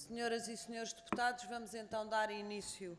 Senhoras e senhores deputados, vamos então dar início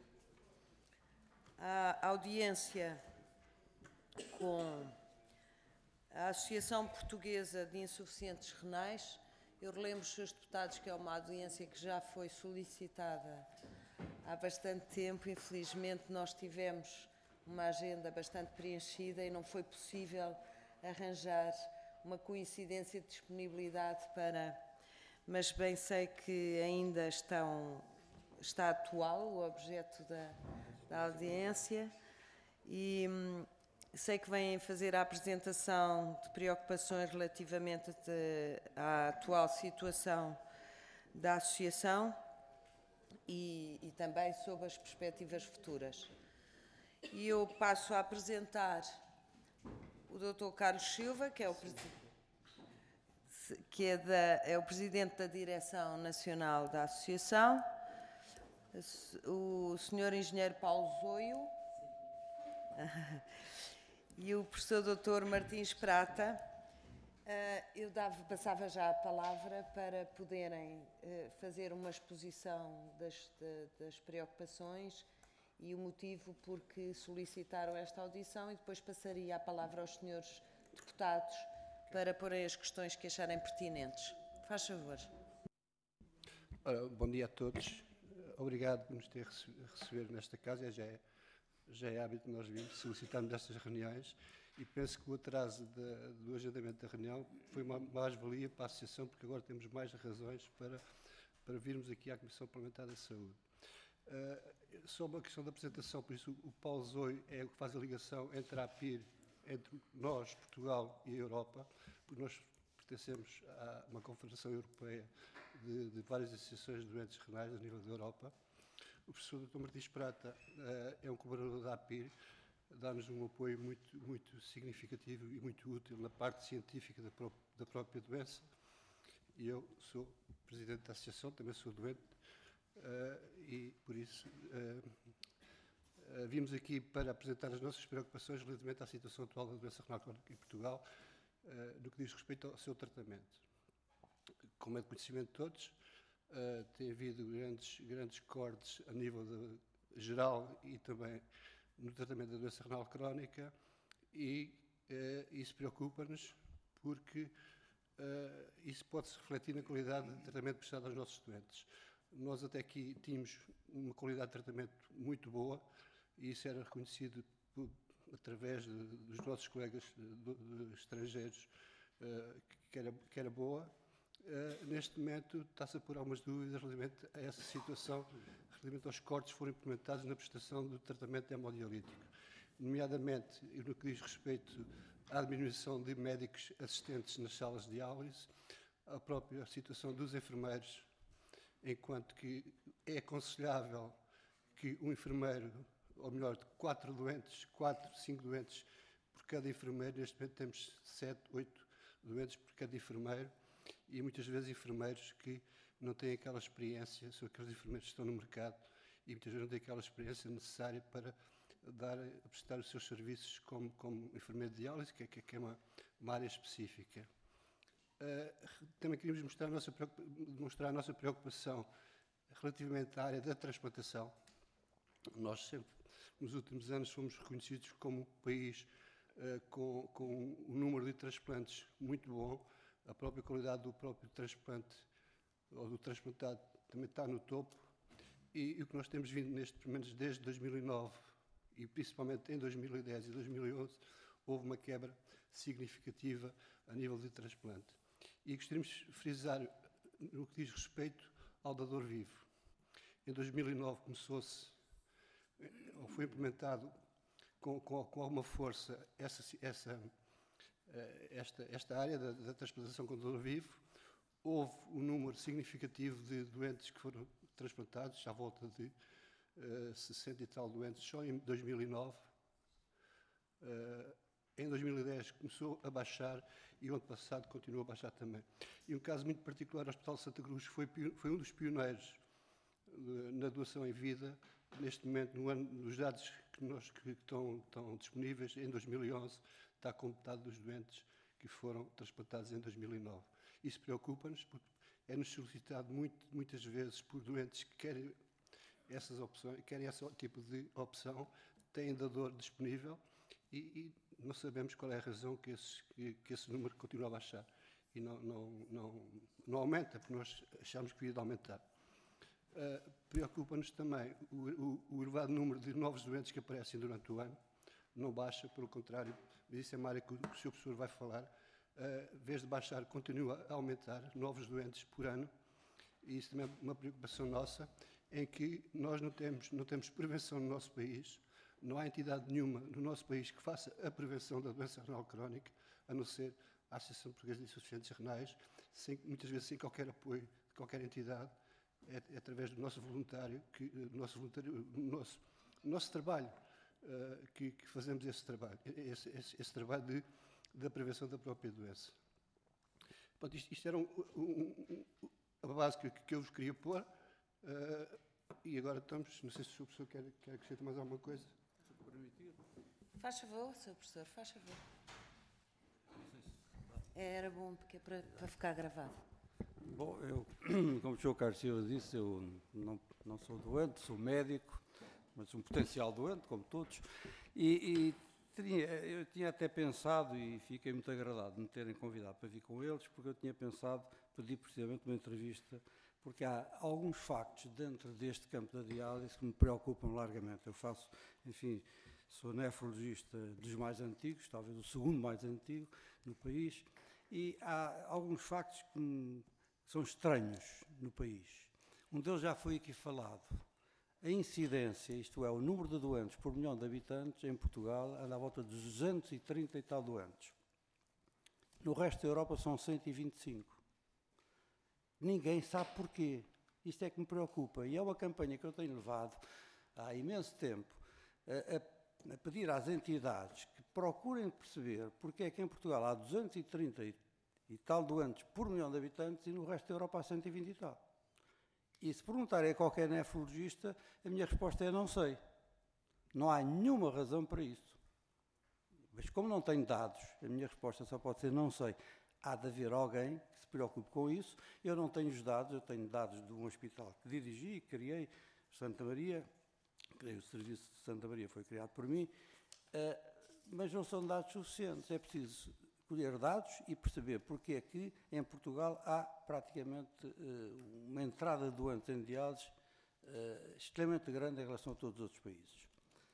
à audiência com a Associação Portuguesa de Insuficientes Renais. Eu relembro aos senhores deputados que é uma audiência que já foi solicitada há bastante tempo. Infelizmente, nós tivemos uma agenda bastante preenchida e não foi possível arranjar uma coincidência de disponibilidade para... Mas bem sei que ainda está atual o objeto da audiência e sei que vêm fazer a apresentação de preocupações relativamente à atual situação da Associação e também sobre as perspectivas futuras. E eu passo a apresentar o Dr. Carlos Silva, que é o Presidente da Direção Nacional da Associação, o Sr. Engenheiro Paulo Zoio e o Professor Dr. Martins Prata. Eu passava já a palavra para poderem fazer uma exposição das preocupações e o motivo por que solicitaram esta audição, e depois passaria a palavra aos senhores deputados para porem as questões que acharem pertinentes. Faz favor. Ora, bom dia a todos. Obrigado por nos ter receber nesta casa. Já é hábito nós virmos, solicitarmos estas reuniões, e penso que o atraso do agendamento da reunião foi uma mais-valia para a Associação, porque agora temos mais razões para virmos aqui à Comissão Parlamentar da Saúde. Só uma questão da apresentação, por isso o Paulo Zoio é o que faz a ligação entre a APIR, entre nós, Portugal e a Europa, porque nós pertencemos a uma confederação europeia de várias associações de doentes renais a nível da Europa. O professor Dr. Martins Prata é um colaborador da APIR, dá-nos um apoio muito significativo e muito útil na parte científica da própria doença. E eu sou presidente da associação, também sou doente, e por isso vimos aqui para apresentar as nossas preocupações relativamente à situação atual da doença renal crónica em Portugal, no que diz respeito ao seu tratamento. Como é de conhecimento de todos, tem havido grandes cortes a nível geral e também no tratamento da doença renal crónica, e isso preocupa-nos porque isso pode-se refletir na qualidade de tratamento prestado aos nossos doentes. Nós até aqui tínhamos uma qualidade de tratamento muito boa, e isso era reconhecido através dos nossos colegas estrangeiros, que era boa. Neste momento está-se a pôr algumas dúvidas relativamente a essa situação, relativamente aos cortes que foram implementados na prestação do tratamento hemodialítico, nomeadamente no que diz respeito à diminuição de médicos assistentes nas salas de diálise, a própria situação dos enfermeiros, enquanto que é aconselhável que um enfermeiro, ou melhor, de 4, 5 doentes por cada enfermeiro. Neste momento temos 7, 8 doentes por cada enfermeiro, e muitas vezes enfermeiros que não têm aquela experiência, são aqueles enfermeiros que estão no mercado e muitas vezes não têm aquela experiência necessária para prestar os seus serviços como enfermeiro de diálise, que é uma área específica. Também queríamos demonstrar a nossa preocupação relativamente à área da transplantação. Nós sempre, nos últimos anos, fomos reconhecidos como um país com um número de transplantes muito bom. A própria qualidade do próprio transplante, ou do transplantado, também está no topo. E o que nós temos vindo, pelo menos desde 2009, e principalmente em 2010 e 2011, houve uma quebra significativa a nível de transplante. E gostaríamos de frisar no que diz respeito ao dador vivo. Em 2009 foi implementado com alguma força esta área da transplantação com dador vivo. Houve um número significativo de doentes que foram transplantados, à volta de 60 e tal doentes só em 2009. Em 2010 começou a baixar, e o ano passado continuou a baixar também. E um caso muito particular, o Hospital de Santa Cruz foi um dos pioneiros na doação em vida. Neste momento, nos dados que estão disponíveis, em 2011, está com metade dos doentes que foram transplantados em 2009. Isso preocupa-nos, porque é-nos solicitado muitas vezes por doentes que querem essas opções, querem esse tipo de opção, têm dador disponível e não sabemos qual é a razão que esse número continua a baixar e não aumenta, porque nós achamos que devia aumentar. Preocupa-nos também o elevado número de novos doentes que aparecem durante o ano, não baixa, pelo contrário, mas isso é uma área que o Sr. Professor vai falar, em vez de baixar, continua a aumentar, novos doentes por ano, e isso também é uma preocupação nossa, em que nós não temos prevenção no nosso país, não há entidade nenhuma no nosso país que faça a prevenção da doença renal crónica, a não ser a Associação Portuguesa de Insuficientes Renais, muitas vezes sem qualquer apoio de qualquer entidade, é através do nosso voluntário, nosso trabalho, que fazemos esse trabalho, esse trabalho da prevenção da própria doença. Pronto, isto era a base que eu vos queria pôr, e agora estamos, não sei se o Sr. Professor quer acrescentar mais alguma coisa. Faz favor, Sr. Professor, faz favor. Era bom, porque é para ficar gravado. Bom, eu, como o Sr. Carlos Silva disse, eu não sou doente, sou médico, mas um potencial doente, como todos, eu tinha até pensado, e fiquei muito agradado de me terem convidado para vir com eles, porque eu tinha pensado pedir precisamente uma entrevista, porque há alguns factos dentro deste campo da diálise que me preocupam largamente. Eu faço, enfim, sou nefrologista dos mais antigos, talvez o segundo mais antigo no país, e há alguns factos que são estranhos no país. Um deles já foi aqui falado. A incidência, isto é, o número de doentes por milhão de habitantes em Portugal anda à volta de 230 e tal doentes. No resto da Europa são 125. Ninguém sabe porquê. Isto é que me preocupa. E é uma campanha que eu tenho levado há imenso tempo a pedir às entidades que procurem perceber porque é que em Portugal há 230 e tal doentes por milhão de habitantes e no resto da Europa há 120 e tal. E se perguntarem a qualquer nefrologista, a minha resposta é não sei. Não há nenhuma razão para isso. Mas como não tenho dados, a minha resposta só pode ser não sei. Há de haver alguém que se preocupe com isso. Eu não tenho os dados, eu tenho dados de um hospital que dirigi, criei, Santa Maria, o serviço de Santa Maria foi criado por mim, mas não são dados suficientes. É preciso colher dados e perceber porque é que em Portugal há praticamente uma entrada de doentes em diálise extremamente grande em relação a todos os outros países.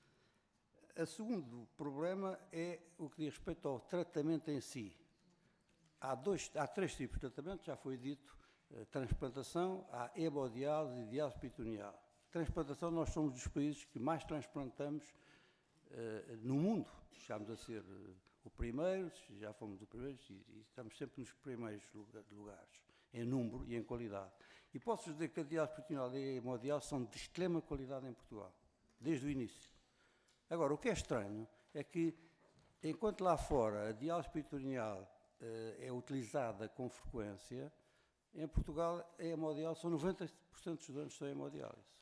O segundo problema é o que diz respeito ao tratamento em si. Há três tipos de tratamento, já foi dito, transplantação, há hemodiálise e diálise peritoneal. Transplantação, nós somos dos países que mais transplantamos no mundo. Chegamos a ser o primeiro, já fomos os primeiros e estamos sempre nos primeiros lugares, em número e em qualidade. E posso dizer que a diálise peritoneal e a hemodiálise são de extrema qualidade em Portugal, desde o início. Agora, o que é estranho é que, enquanto lá fora a diálise peritoneal é utilizada com frequência, em Portugal a hemodiálise são 90% dos doentes são hemodiálise.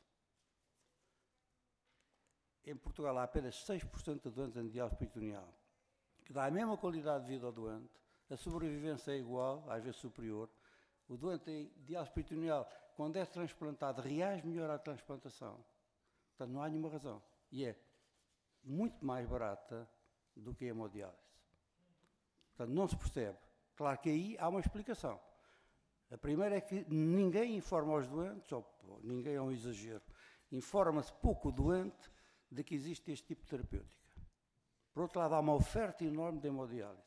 Em Portugal há apenas 6% de doentes em diálise peritoneal, que dá a mesma qualidade de vida ao doente, a sobrevivência é igual, às vezes superior. O doente em diálise peritoneal, quando é transplantado, reage melhor à transplantação. Portanto, não há nenhuma razão. E é muito mais barata do que a hemodiálise. Portanto, não se percebe. Claro que aí há uma explicação. A primeira é que ninguém informa os doentes, ou ninguém é um exagero, informa-se pouco o doente de que existe este tipo de terapêutica. Por outro lado, há uma oferta enorme de hemodiálise.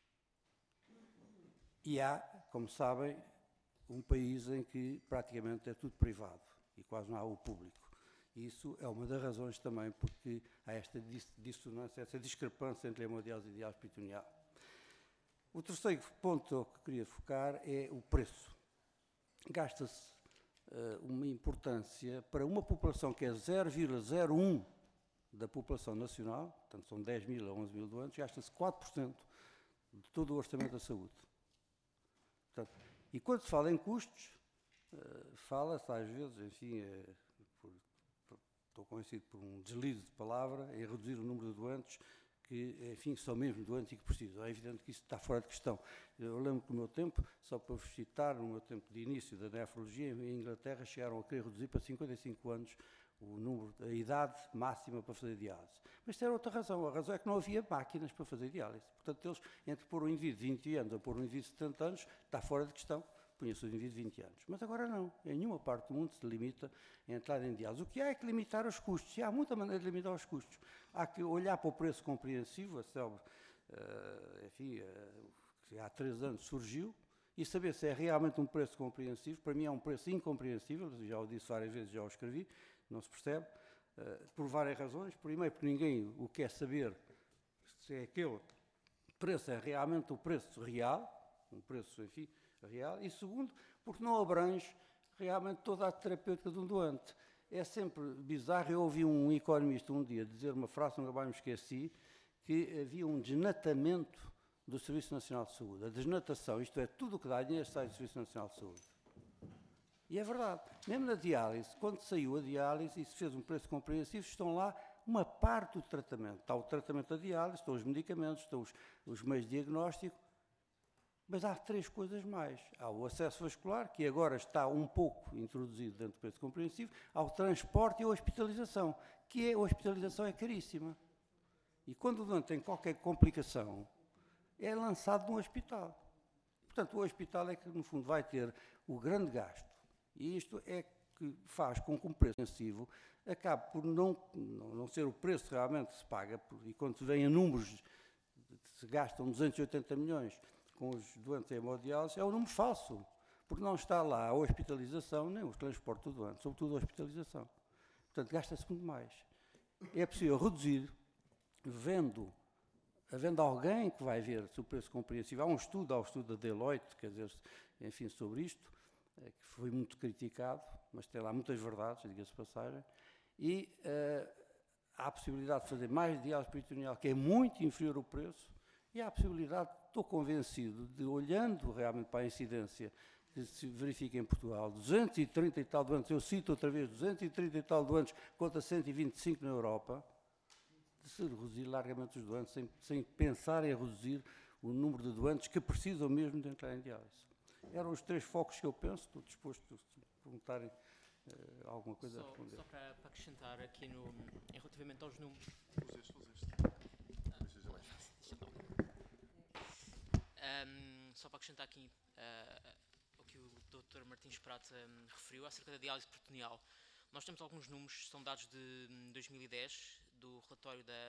E há, como sabem, um país em que praticamente é tudo privado e quase não há o público. Isso é uma das razões também porque há esta dissonância, essa discrepância entre a hemodiálise e a diálise peritoneal. O terceiro ponto que queria focar é o preço. Gasta-se uma importância para uma população que é 0,01 da população nacional, portanto são 10 mil a 11 mil doentes, gasta-se 4% de todo o orçamento da saúde. Portanto, e quando se fala em custos, fala-se às vezes, enfim, estou convencido por um deslize de palavra, em reduzir o número de doentes que, enfim, são mesmo doentes e que precisam. É evidente que isso está fora de questão. Eu lembro que no meu tempo, só para vos citar, no meu tempo de início da nefrologia, em Inglaterra chegaram a querer reduzir para 55 anos a idade máxima para fazer diálise. Mas isso era outra razão. A razão é que não havia máquinas para fazer diálise. Portanto, eles, entre pôr um indivíduo de 20 anos ou pôr um indivíduo de 70 anos, está fora de questão. Punha-se o indivíduo de 20 anos. Mas agora não. Em nenhuma parte do mundo se limita a entrar em diálise. O que há é que limitar os custos. E há muita maneira de limitar os custos. Há que olhar para o preço compreensivo, que há 3 anos surgiu, e saber se é realmente um preço compreensivo. Para mim é um preço incompreensível, já o disse várias vezes, já o escrevi, não se percebe, por várias razões. Primeiro, porque ninguém o quer saber se é aquele preço é realmente o preço real, um preço, enfim, real, e segundo, porque não abrange realmente toda a terapêutica de um doente. É sempre bizarro. Eu ouvi um economista um dia dizer uma frase, nunca mais me esqueci, que havia um desnatamento do Serviço Nacional de Saúde. A desnatação, isto é, tudo o que dá dinheiro sai do Serviço Nacional de Saúde. E é verdade. Mesmo na diálise, quando saiu a diálise e se fez um preço compreensivo, estão lá uma parte do tratamento. Está o tratamento da diálise, estão os medicamentos, estão os meios de diagnóstico, mas há 3 coisas mais. Há o acesso vascular, que agora está um pouco introduzido dentro do preço compreensivo, há o transporte e a hospitalização, que a hospitalização é caríssima. E quando o doente tem qualquer complicação, é lançado no hospital. Portanto, o hospital é que, no fundo, vai ter o grande gasto. E isto é que faz com que um preço intensivo acabe por não ser o preço realmente que se paga, e quando se vem a números, se gastam 280 milhões com os doentes em hemodiálise, é um número falso, porque não está lá a hospitalização, nem o transporte do doente, sobretudo a hospitalização. Portanto, gasta-se muito mais. É possível reduzir, havendo alguém que vai ver se o preço compreensível. Há um estudo da Deloitte, quer dizer, enfim, sobre isto, que foi muito criticado, mas tem lá muitas verdades, diga-se de passagem, e há a possibilidade de fazer mais diálise peritoneal, que é muito inferior ao preço, e há a possibilidade, estou convencido, de, olhando realmente para a incidência que se verifica em Portugal, 230 e tal doentes, eu cito outra vez, 230 e tal doentes contra 125 na Europa, de se reduzir largamente os doentes, sem pensar em reduzir o número de doentes que precisam mesmo de entrar em diálise. Eram os 3 focos que eu penso. Estou disposto, se perguntarem alguma coisa, a responder. Só para acrescentar aqui relativamente aos números. Só para acrescentar aqui o que o Dr. Martins Prata referiu acerca da diálise peritoneal. Nós temos alguns números, são dados de 2010, do relatório da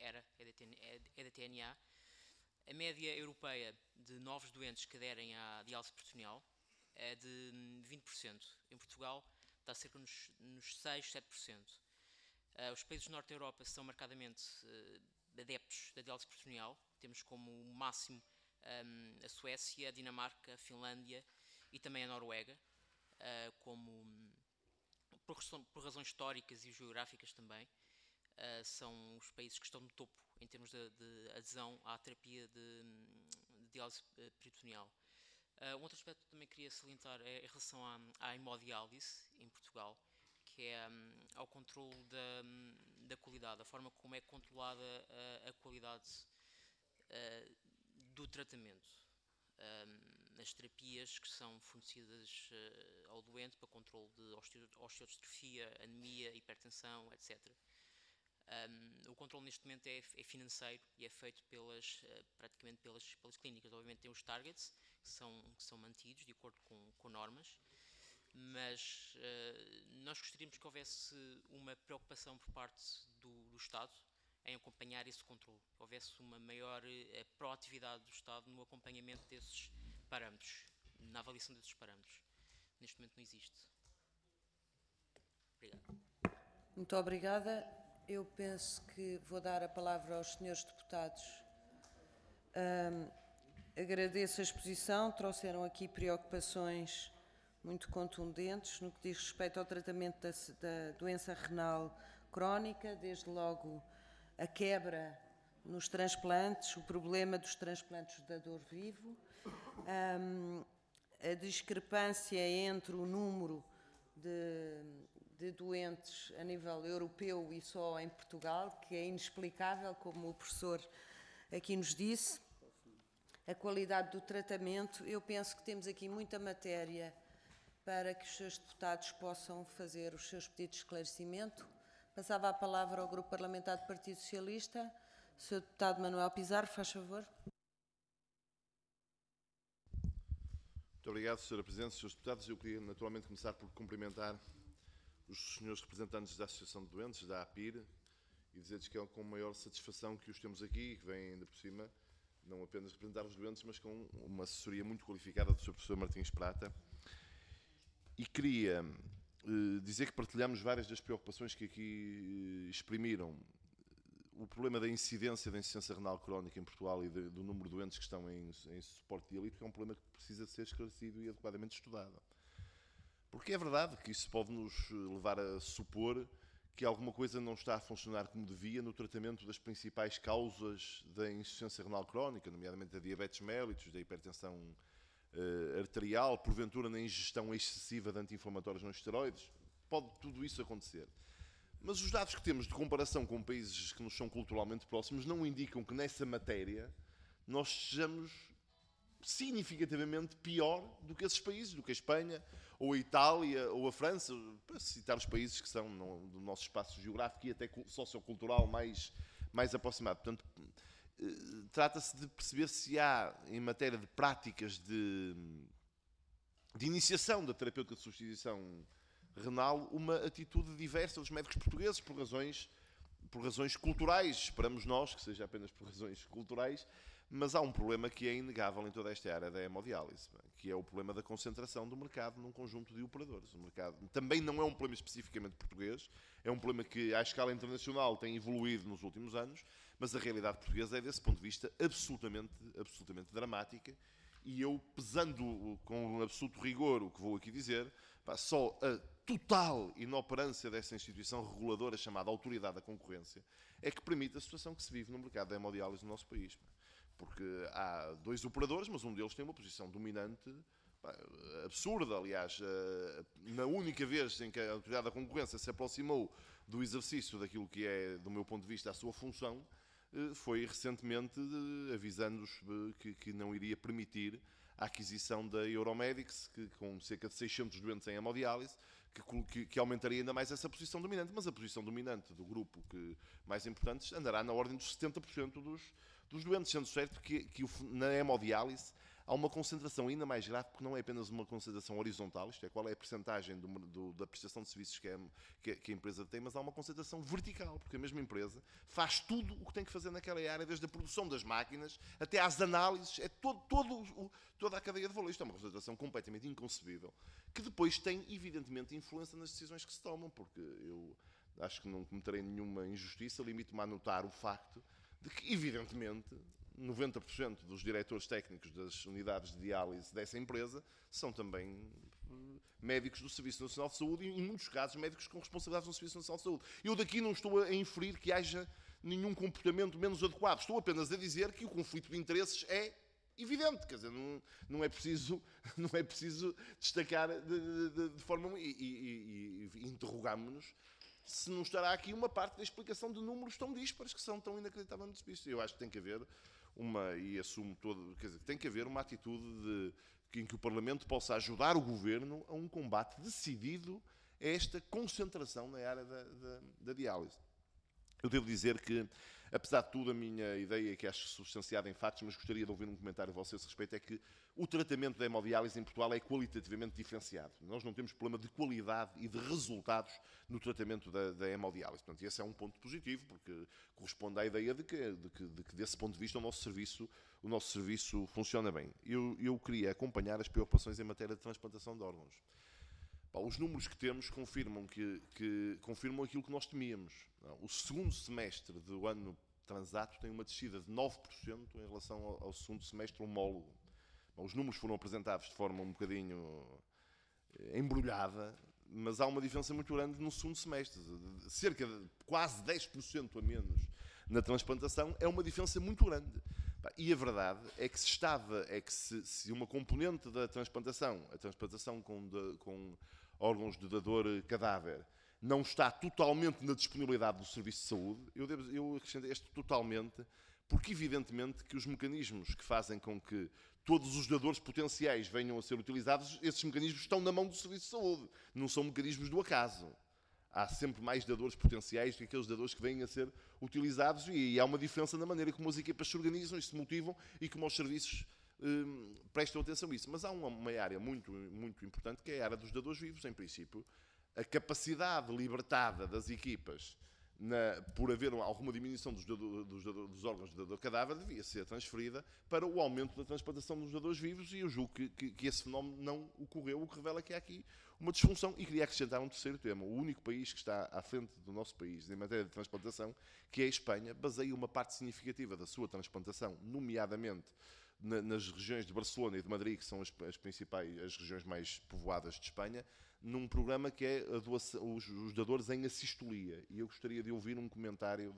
EDTNA. A média europeia de novos doentes que aderem à diálise peritoneal é de 20%. Em Portugal está cerca nos 6, 7%. Os países do Norte da Europa são marcadamente adeptos da diálise peritoneal. Temos como máximo a Suécia, a Dinamarca, a Finlândia e também a Noruega, por razões históricas e geográficas também. São os países que estão no topo em termos de adesão à terapia de diálise peritoneal. Um outro aspecto que também queria salientar é em relação à hemodiálise em Portugal, que é ao controle da qualidade, a forma como é controlada a qualidade do tratamento. As terapias que são fornecidas ao doente para controle de osteodistrofia, anemia, hipertensão, etc. O controle neste momento é financeiro e é feito praticamente pelas clínicas. Obviamente tem os targets que são mantidos de acordo com normas, mas nós gostaríamos que houvesse uma preocupação por parte do Estado em acompanhar esse controle, que houvesse uma maior proatividade do Estado no acompanhamento desses parâmetros, na avaliação desses parâmetros. Neste momento não existe. Obrigado. Muito obrigada. Eu penso que vou dar a palavra aos senhores deputados. Agradeço a exposição, trouxeram aqui preocupações muito contundentes no que diz respeito ao tratamento da doença renal crónica, desde logo a quebra nos transplantes, o problema dos transplantes de dador vivo, a discrepância entre o número de de doentes a nível europeu e só em Portugal, que é inexplicável, como o professor aqui nos disse. A qualidade do tratamento, eu penso que temos aqui muita matéria para que os seus deputados possam fazer os seus pedidos de esclarecimento. Passava a palavra ao Grupo Parlamentar do Partido Socialista. O Sr. Deputado Manuel Pizarro, faz favor. Muito obrigado, Sra. Presidente, Srs. Deputados. Eu queria naturalmente começar por cumprimentar os senhores representantes da Associação de Doentes, da APIR, e dizer-lhes que é com maior satisfação que os temos aqui, que vêm ainda por cima, não apenas representar os doentes, mas com uma assessoria muito qualificada do Sr. Professor Martins Prata. E queria dizer que partilhamos várias das preocupações que aqui exprimiram. O problema da incidência da insuficiência renal crónica em Portugal e do número de doentes que estão em suporte dialítico é um problema que precisa ser esclarecido e adequadamente estudado. Porque é verdade que isso pode nos levar a supor que alguma coisa não está a funcionar como devia no tratamento das principais causas da insuficiência renal crónica, nomeadamente da diabetes mellitus, da hipertensão arterial, porventura na ingestão excessiva de anti-inflamatórios não esteroides. Pode tudo isso acontecer. Mas os dados que temos de comparação com países que nos são culturalmente próximos não indicam que nessa matéria nós sejamos significativamente pior do que esses países, do que a Espanha, ou a Itália, ou a França, para citar os países que são do nosso espaço geográfico e até sociocultural mais aproximado. Portanto, trata-se de perceber se há, em matéria de práticas de iniciação da terapêutica de substituição renal, uma atitude diversa dos médicos portugueses por razões culturais. Esperamos nós que seja apenas por razões culturais, mas há um problema que é inegável em toda esta área da hemodiálise, que é o problema da concentração do mercado num conjunto de operadores. O mercado também não é um problema especificamente português, é um problema que à escala internacional tem evoluído nos últimos anos, mas a realidade portuguesa é, desse ponto de vista, absolutamente dramática. E eu, pesando com absoluto rigor o que vou aqui dizer, só a total inoperância dessa instituição reguladora chamada Autoridade da Concorrência é que permite a situação que se vive no mercado da hemodiálise no nosso país. Porque há dois operadores, mas um deles tem uma posição dominante absurda. Aliás, na única vez em que a Autoridade da Concorrência se aproximou do exercício daquilo que é, do meu ponto de vista, a sua função, foi recentemente avisando-nos que não iria permitir a aquisição da Euromedics, que com cerca de 600 doentes em hemodiálise, que aumentaria ainda mais essa posição dominante. Mas a posição dominante do grupo mais importante andará na ordem dos 70% dos doentes, sendo certo que na hemodiálise há uma concentração ainda mais grave, porque não é apenas uma concentração horizontal, isto é, qual é a percentagem da prestação de serviços que a empresa tem, mas há uma concentração vertical, porque a mesma empresa faz tudo o que tem que fazer naquela área, desde a produção das máquinas até às análises, é toda a cadeia de valor. Isto é uma concentração completamente inconcebível, que depois tem, evidentemente, influência nas decisões que se tomam, porque eu acho que não cometerei nenhuma injustiça, limito-me a anotar o facto de que, evidentemente, 90% dos diretores técnicos das unidades de diálise dessa empresa são também médicos do Serviço Nacional de Saúde e, em muitos casos, médicos com responsabilidades no Serviço Nacional de Saúde. Eu daqui não estou a inferir que haja nenhum comportamento menos adequado. Estou apenas a dizer que o conflito de interesses é evidente. Quer dizer, não é preciso destacar de forma... E interrogamos-nos se não estará aqui uma parte da explicação de números tão díspares, que são tão inacreditavelmente dispares. Eu acho que tem que haver tem que haver uma atitude em que o Parlamento possa ajudar o Governo a um combate decidido a esta concentração na área da diálise. Eu devo dizer que, apesar de tudo, a minha ideia, que acho substanciada em factos, mas gostaria de ouvir um comentário de vocês a respeito, é que o tratamento da hemodiálise em Portugal é qualitativamente diferenciado. Nós não temos problema de qualidade e de resultados no tratamento da hemodiálise. Portanto, esse é um ponto positivo, porque corresponde à ideia de que desse ponto de vista, o nosso serviço funciona bem. Eu queria acompanhar as preocupações em matéria de transplantação de órgãos. Os números que temos confirmam aquilo que nós temíamos. O segundo semestre do ano transato tem uma descida de 9% em relação ao segundo semestre homólogo. Os números foram apresentados de forma um bocadinho embrulhada, mas há uma diferença muito grande no segundo semestre. Cerca de quase 10% a menos na transplantação é uma diferença muito grande. E a verdade é que se uma componente da transplantação, a transplantação com órgãos de dador cadáver, não está totalmente na disponibilidade do Serviço de Saúde. Eu acrescento este totalmente, porque evidentemente que os mecanismos que fazem com que todos os dadores potenciais venham a ser utilizados, esses mecanismos estão na mão do Serviço de Saúde, não são mecanismos do acaso. Há sempre mais dadores potenciais do que aqueles dadores que vêm a ser utilizados e há uma diferença na maneira como as equipas se organizam e se motivam e como os serviços prestam atenção a isso. Mas há uma área muito, muito importante, que é a área dos dadores vivos, em princípio. A capacidade libertada das equipas por haver alguma diminuição dos órgãos de dador cadáver devia ser transferida para o aumento da transplantação dos dadores vivos, e eu julgo que esse fenómeno não ocorreu, o que revela que há aqui uma disfunção. E queria acrescentar um terceiro tema. O único país que está à frente do nosso país em matéria de transplantação, que é a Espanha, baseia uma parte significativa da sua transplantação, nomeadamente nas regiões de Barcelona e de Madrid, que são as principais, as regiões mais povoadas de Espanha, num programa que é os dadores em assistolia. E eu gostaria de ouvir um comentário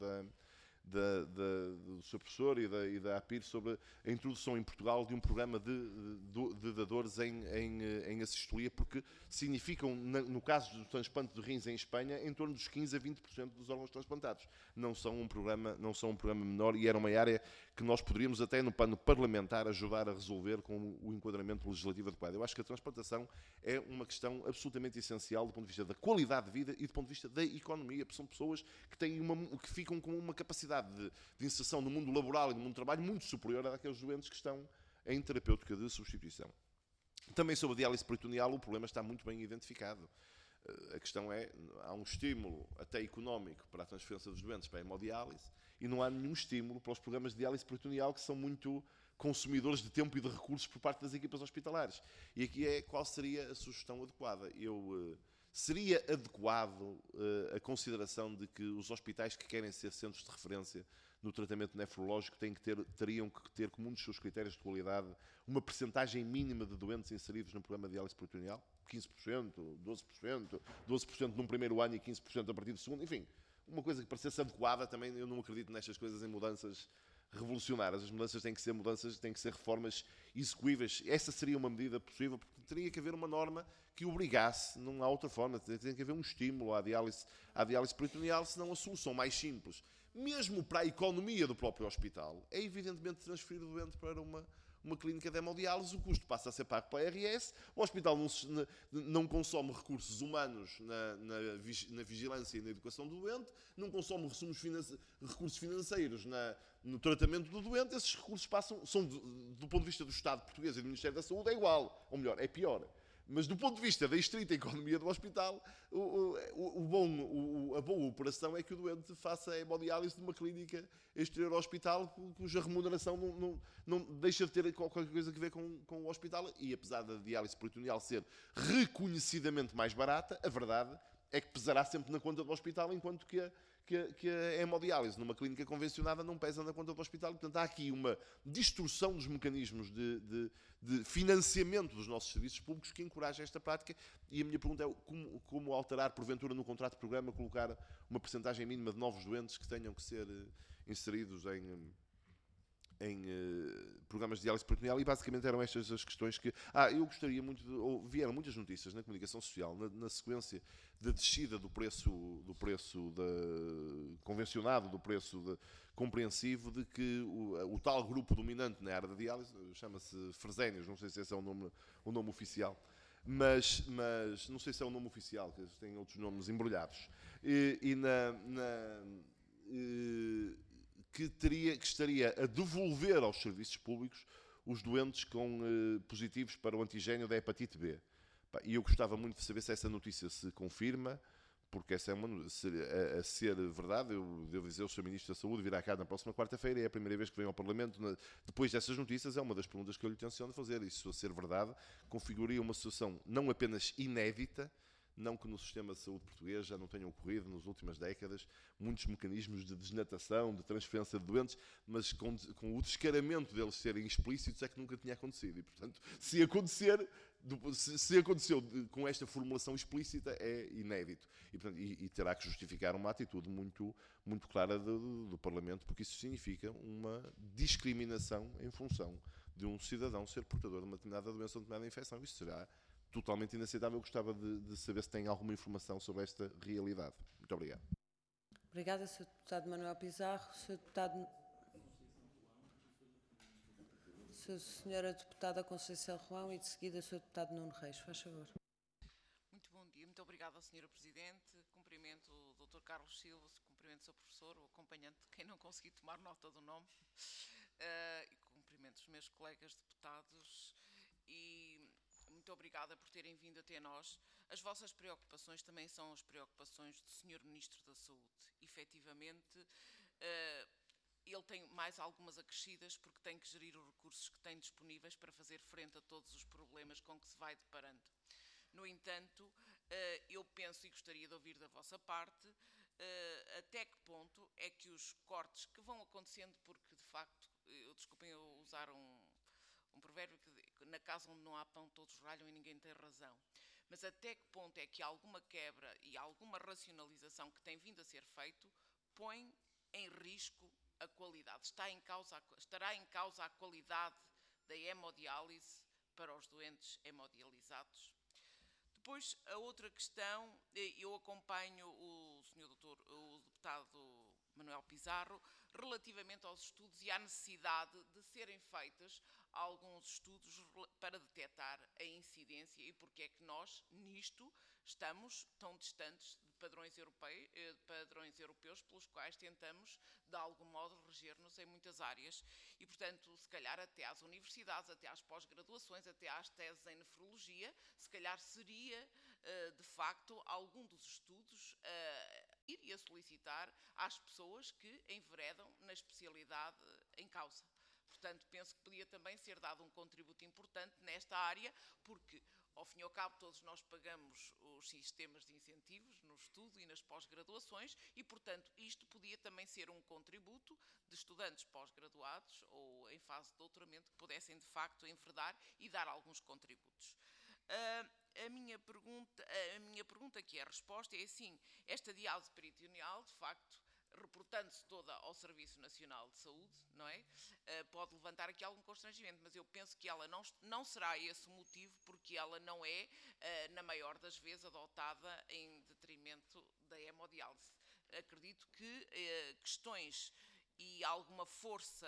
do Sr. Professor e da APIR sobre a introdução em Portugal de um programa de dadores em assistolia, porque significam, no caso do transplante de rins em Espanha, em torno dos 15% a 20% dos órgãos transplantados. Não são um programa menor, e era uma área que nós poderíamos até no plano parlamentar ajudar a resolver com o enquadramento legislativo adequado. Eu acho que a transplantação é uma questão absolutamente essencial do ponto de vista da qualidade de vida e do ponto de vista da economia, porque são pessoas que ficam com uma capacidade de inserção no mundo laboral e no mundo do trabalho muito superior àqueles doentes que estão em terapêutica de substituição. Também sobre a diálise peritoneal, o problema está muito bem identificado. A questão é, há um estímulo até económico para a transferência dos doentes para a hemodiálise e não há nenhum estímulo para os programas de diálise peritoneal, que são muito consumidores de tempo e de recursos por parte das equipas hospitalares. E aqui é qual seria a sugestão adequada. Seria adequado a consideração de que os hospitais que querem ser centros de referência no tratamento nefrológico teriam que ter como um dos seus critérios de qualidade uma percentagem mínima de doentes inseridos no programa de diálise peritoneal? 15%, 12%, 12% num primeiro ano e 15% a partir do segundo, enfim, uma coisa que parecesse adequada. Também eu não acredito nestas coisas, em mudanças revolucionárias. As mudanças têm que ser reformas execuíveis. Essa seria uma medida possível, porque teria que haver uma norma que obrigasse, não há outra forma, tem que haver um estímulo à diálise peritoneal, senão a solução mais simples, mesmo para a economia do próprio hospital, é evidentemente transferir o doente para uma clínica de hemodiálise. O custo passa a ser pago pela ARS, o hospital não consome recursos humanos na vigilância e na educação do doente, não consome recursos financeiros no tratamento do doente. Esses recursos são, do ponto de vista do Estado português e do Ministério da Saúde, é igual, ou melhor, é pior. Mas do ponto de vista da estrita economia do hospital, a boa operação é que o doente faça a hemodiálise numa clínica exterior ao hospital, cuja remuneração não deixa de ter qualquer coisa a ver com o hospital. E apesar da diálise peritoneal ser reconhecidamente mais barata, a verdade é que pesará sempre na conta do hospital, enquanto que a hemodiálise numa clínica convencionada não pesa na conta do hospital. Portanto, há aqui uma distorção dos mecanismos de financiamento dos nossos serviços públicos que encoraja esta prática. E a minha pergunta é como alterar, porventura, no contrato de programa, colocar uma percentagem mínima de novos doentes que tenham que ser inseridos em programas de diálise peritoneal. E basicamente eram estas as questões que... eu gostaria muito vieram muitas notícias na comunicação social na sequência da descida do preço convencionado, do preço compreensivo, de que o tal grupo dominante na área da diálise, chama-se Fresenius, não sei se esse é o nome oficial, mas não sei se é o nome oficial, que tem outros nomes embrulhados, que estaria a devolver aos serviços públicos os doentes positivos para o antigénio da hepatite B. E eu gostava muito de saber se essa notícia se confirma, porque essa a ser verdade. Eu devo dizer, o Sr. Ministro da Saúde virá cá na próxima quarta-feira, e é a primeira vez que vem ao Parlamento. Depois dessas notícias, é uma das perguntas que eu lhe tenciono fazer. Isso, a ser verdade, configuraria uma situação não apenas inédita, não que no sistema de saúde português já não tenham ocorrido nas últimas décadas muitos mecanismos de desnatação, de transferência de doentes, mas com o descaramento deles serem explícitos é que nunca tinha acontecido. E, portanto, se aconteceu com esta formulação explícita, é inédito. E terá que justificar uma atitude muito, muito clara do Parlamento, porque isso significa uma discriminação em função de um cidadão ser portador de uma determinada doença ou de uma determinada infecção. Isso será totalmente inaceitável. Eu gostava de saber se tem alguma informação sobre esta realidade. Muito obrigado. Obrigada, Sr. Deputado Manuel Pizarro. Senhora Deputada Conceição Ruão e de seguida Sr. Deputado Nuno Reis. Faz favor. Muito bom dia. Muito obrigada, Sra. Presidente. Cumprimento o Dr. Carlos Silva, cumprimento o Sr. Professor, o acompanhante de quem não consegui tomar nota do nome. E cumprimento os meus colegas deputados e muito obrigada por terem vindo até nós. As vossas preocupações também são as preocupações do Sr. Ministro da Saúde. Efetivamente, ele tem mais algumas acrescidas porque tem que gerir os recursos que tem disponíveis para fazer frente a todos os problemas com que se vai deparando. No entanto, eu penso e gostaria de ouvir da vossa parte até que ponto é que os cortes que vão acontecendo, porque de facto, desculpem eu usar um provérbio que na casa onde não há pão todos ralham e ninguém tem razão, mas até que ponto é que alguma quebra e alguma racionalização que tem vindo a ser feito põe em risco a qualidade, estará em causa a qualidade da hemodiálise para os doentes hemodializados? Depois, a outra questão, eu acompanho o deputado Manuel Pizarro, relativamente aos estudos e à necessidade de serem feitos alguns estudos para detectar a incidência e porque é que nós, nisto, estamos tão distantes de padrões europeus pelos quais tentamos, de algum modo, reger-nos em muitas áreas. E, portanto, se calhar até às universidades, até às pós-graduações, até às teses em nefrologia, se calhar seria, de facto, algum dos estudos iria solicitar às pessoas que enveredam na especialidade em causa. Portanto, penso que podia também ser dado um contributo importante nesta área, porque, ao fim e ao cabo, todos nós pagamos os sistemas de incentivos no estudo e nas pós-graduações e, portanto, isto podia também ser um contributo de estudantes pós-graduados ou em fase de doutoramento que pudessem, de facto, enverdar e dar alguns contributos. A minha pergunta, que é a resposta, é assim: esta diálise peritoneal, de facto, reportando-se toda ao Serviço Nacional de Saúde, não é? Pode levantar aqui algum constrangimento, mas eu penso que ela não será esse o motivo, porque ela não é, na maior das vezes, adotada em detrimento da hemodiálise. Acredito que questões e alguma força,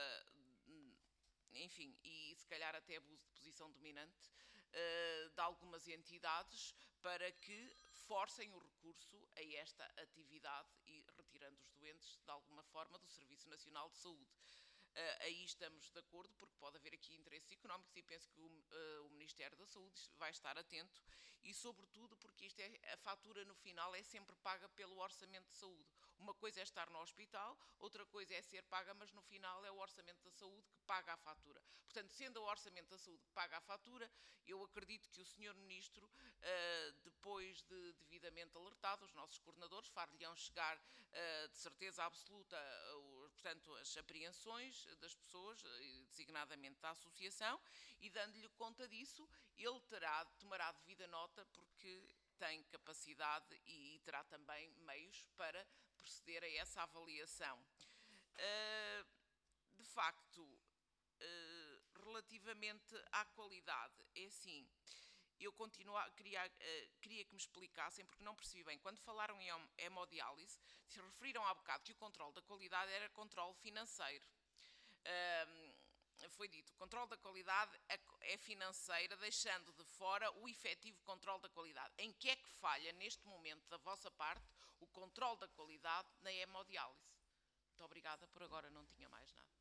enfim, e se calhar até abuso de posição dominante de algumas entidades para que forcem o recurso a esta atividade e retirando os doentes, de alguma forma, do Serviço Nacional de Saúde. Aí estamos de acordo, porque pode haver aqui interesses económicos e penso que o Ministério da Saúde vai estar atento e, sobretudo, porque a fatura no final é sempre paga pelo Orçamento de Saúde. Uma coisa é estar no hospital, outra coisa é ser paga, mas no final é o Orçamento da Saúde que paga a fatura. Portanto, sendo o Orçamento da Saúde que paga a fatura, eu acredito que o Sr. Ministro, depois de devidamente alertado, os nossos coordenadores far-lhe-ão chegar de certeza absoluta, portanto, as apreensões das pessoas, designadamente da associação, e dando-lhe conta disso, ele tomará devida nota porque tem capacidade e terá também meios para proceder a essa avaliação. De facto, relativamente à qualidade, é assim, eu queria que me explicassem, porque não percebi bem, quando falaram em hemodiálise, se referiram há bocado que o controle da qualidade era controle financeiro. Foi dito, o controle da qualidade é financeira, deixando de fora o efetivo controle da qualidade. Em que é que falha, neste momento, da vossa parte, o controle da qualidade na hemodiálise? Muito obrigada, por agora não tinha mais nada.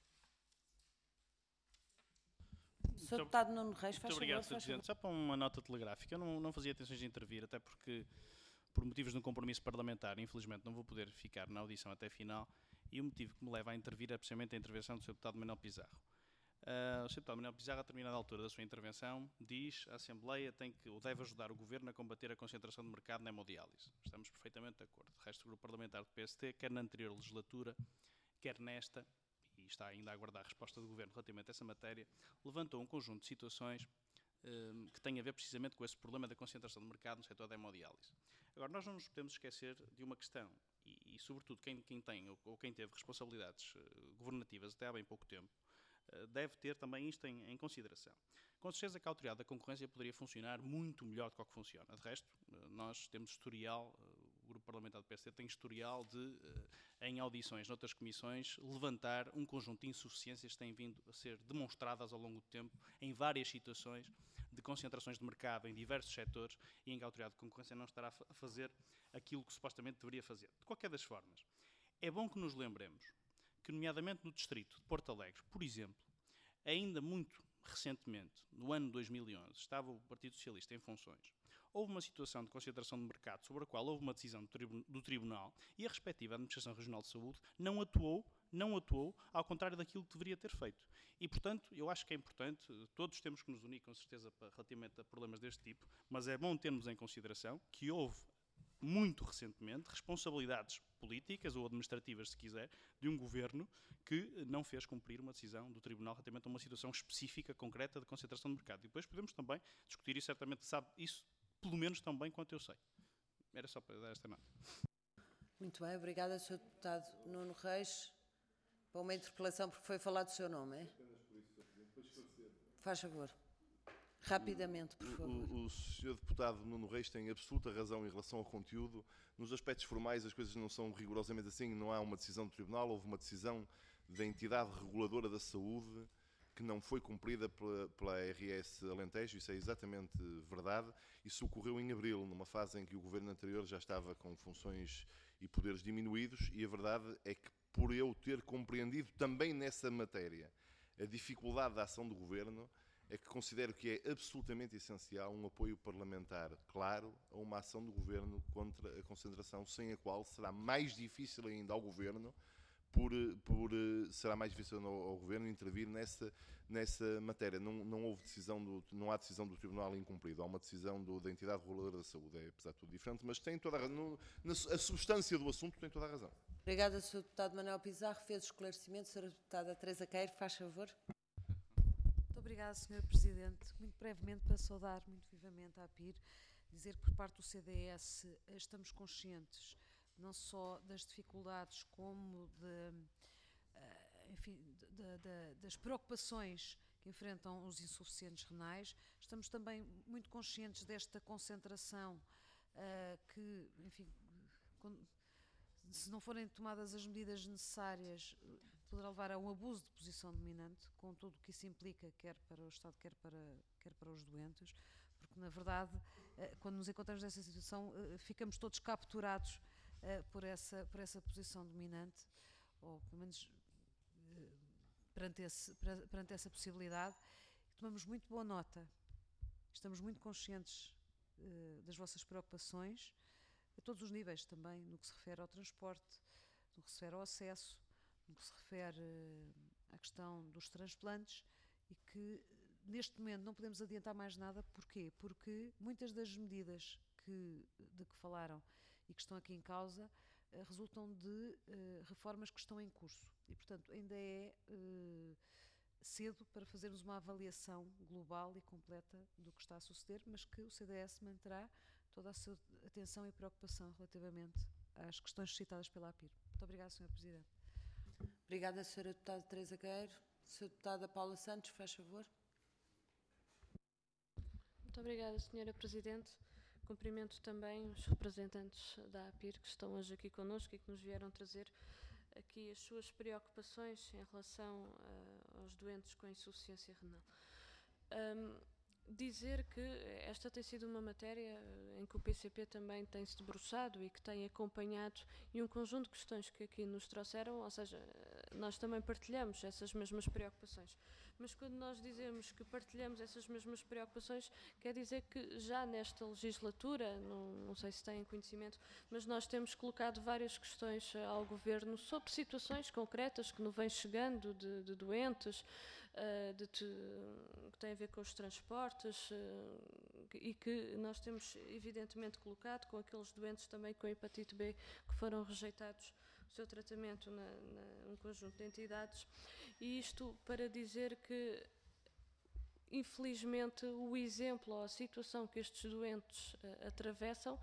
Sr. Deputado Nuno Reis, faz Muito obrigado, favor. Sr. Presidente. Só para uma nota telegráfica, eu não fazia intenções de intervir, até porque, por motivos de um compromisso parlamentar, infelizmente não vou poder ficar na audição até final, e o motivo que me leva a intervir é precisamente a intervenção do Sr. Deputado Manuel Pizarro. O Sr. Deputado Manuel Pizarro, a determinada altura da sua intervenção, diz que a Assembleia deve ajudar o Governo a combater a concentração de mercado na hemodiálise. Estamos perfeitamente de acordo. De resto, o Grupo Parlamentar do PST, quer na anterior legislatura, quer nesta, e está ainda a aguardar a resposta do Governo relativamente a essa matéria, levantou um conjunto de situações que têm a ver precisamente com esse problema da concentração de mercado no setor da hemodiálise. Agora, nós não nos podemos esquecer de uma questão, e sobretudo quem tem ou quem teve responsabilidades governativas até há bem pouco tempo, deve ter também isto em consideração. Com certeza que a Autoridade da Concorrência poderia funcionar muito melhor do que o que funciona. De resto, nós temos historial, o Grupo Parlamentar do PSD tem historial de, em audições noutras comissões, levantar um conjunto de insuficiências que têm vindo a ser demonstradas ao longo do tempo em várias situações de concentrações de mercado em diversos setores e em que a Autoridade de Concorrência não estará a fazer aquilo que supostamente deveria fazer. De qualquer das formas, é bom que nos lembremos que, nomeadamente no distrito de Porto Alegre, por exemplo, ainda muito recentemente, no ano 2011, estava o Partido Socialista em funções. Houve uma situação de concentração de mercado sobre a qual houve uma decisão do Tribunal e a respectiva Administração Regional de Saúde não atuou ao contrário daquilo que deveria ter feito. E, portanto, eu acho que é importante, todos temos que nos unir, com certeza, relativamente a problemas deste tipo, mas é bom termos em consideração que houve, muito recentemente, responsabilidades políticas ou administrativas, se quiser, de um governo que não fez cumprir uma decisão do Tribunal relativamente a uma situação específica, concreta, de concentração de mercado. E depois podemos também discutir e certamente sabe isso, pelo menos tão bem quanto eu sei. Era só para dar esta nota. Muito bem, obrigada, Sr. Deputado Nuno Reis. Para uma interpelação, porque foi falado o seu nome, é? Faz favor. Rapidamente, por favor. O Sr. Deputado Nuno Reis tem absoluta razão em relação ao conteúdo. Nos aspectos formais as coisas não são rigorosamente assim, não há uma decisão do Tribunal, houve uma decisão da entidade reguladora da saúde que não foi cumprida pela RS Alentejo, isso é exatamente verdade. Isso ocorreu em abril, numa fase em que o governo anterior já estava com funções e poderes diminuídos, e a verdade é que, por eu ter compreendido também nessa matéria a dificuldade da ação do governo, é que considero que é absolutamente essencial um apoio parlamentar claro a uma ação do governo contra a concentração, sem a qual será mais difícil ainda ao governo, será mais difícil ao governo intervir nessa matéria. Não há decisão do Tribunal incumprida, há uma decisão da entidade reguladora da saúde, é apesar de tudo diferente, mas tem toda a razão, a substância do assunto tem toda a razão. Obrigada, Sr. Deputado Manuel Pizarro. Fez o esclarecimento. Sra. Deputada Teresa Queiro, faz favor. Muito obrigada, Sr. Presidente. Muito brevemente, para saudar muito vivamente a APIR, dizer que por parte do CDS estamos conscientes não só das dificuldades como das preocupações que enfrentam os insuficientes renais. Estamos também muito conscientes desta concentração que, enfim, se não forem tomadas as medidas necessárias, poderá levar a um abuso de posição dominante, com tudo o que isso implica, quer para o Estado, quer para os doentes, porque, na verdade, quando nos encontramos nessa situação, ficamos todos capturados por essa posição dominante, ou pelo menos perante essa possibilidade. Tomamos muito boa nota, estamos muito conscientes das vossas preocupações, a todos os níveis também, no que se refere ao transporte, no que se refere ao acesso, no que se refere à questão dos transplantes, e que neste momento não podemos adiantar mais nada. Porquê? Porque muitas das medidas de que falaram e que estão aqui em causa resultam de reformas que estão em curso e, portanto, ainda é cedo para fazermos uma avaliação global e completa do que está a suceder, mas que o CDS manterá toda a sua atenção e preocupação relativamente às questões suscitadas pela APIR. Muito obrigada, Sr. Presidente. Obrigada, Sra. Deputada Teresa Queiro. Sra. Deputada Paula Santos, faz favor. Muito obrigada, Sra. Presidente. Cumprimento também os representantes da APIR que estão hoje aqui connosco e que nos vieram trazer aqui as suas preocupações em relação aos doentes com insuficiência renal. Dizer que esta tem sido uma matéria em que o PCP também tem se debruçado e que tem acompanhado, e um conjunto de questões que aqui nos trouxeram, ou seja, nós também partilhamos essas mesmas preocupações. Mas quando nós dizemos que partilhamos essas mesmas preocupações, quer dizer que já nesta legislatura, não sei se têm conhecimento, mas nós temos colocado várias questões ao Governo sobre situações concretas que nos vêm chegando de doentes, que têm a ver com os transportes, e que nós temos evidentemente colocado com aqueles doentes também com hepatite B que foram rejeitados o seu tratamento num conjunto de entidades. E isto para dizer que, infelizmente, o exemplo ou a situação que estes doentes atravessam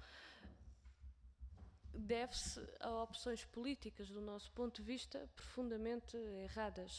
deve-se a opções políticas, do nosso ponto de vista, profundamente erradas.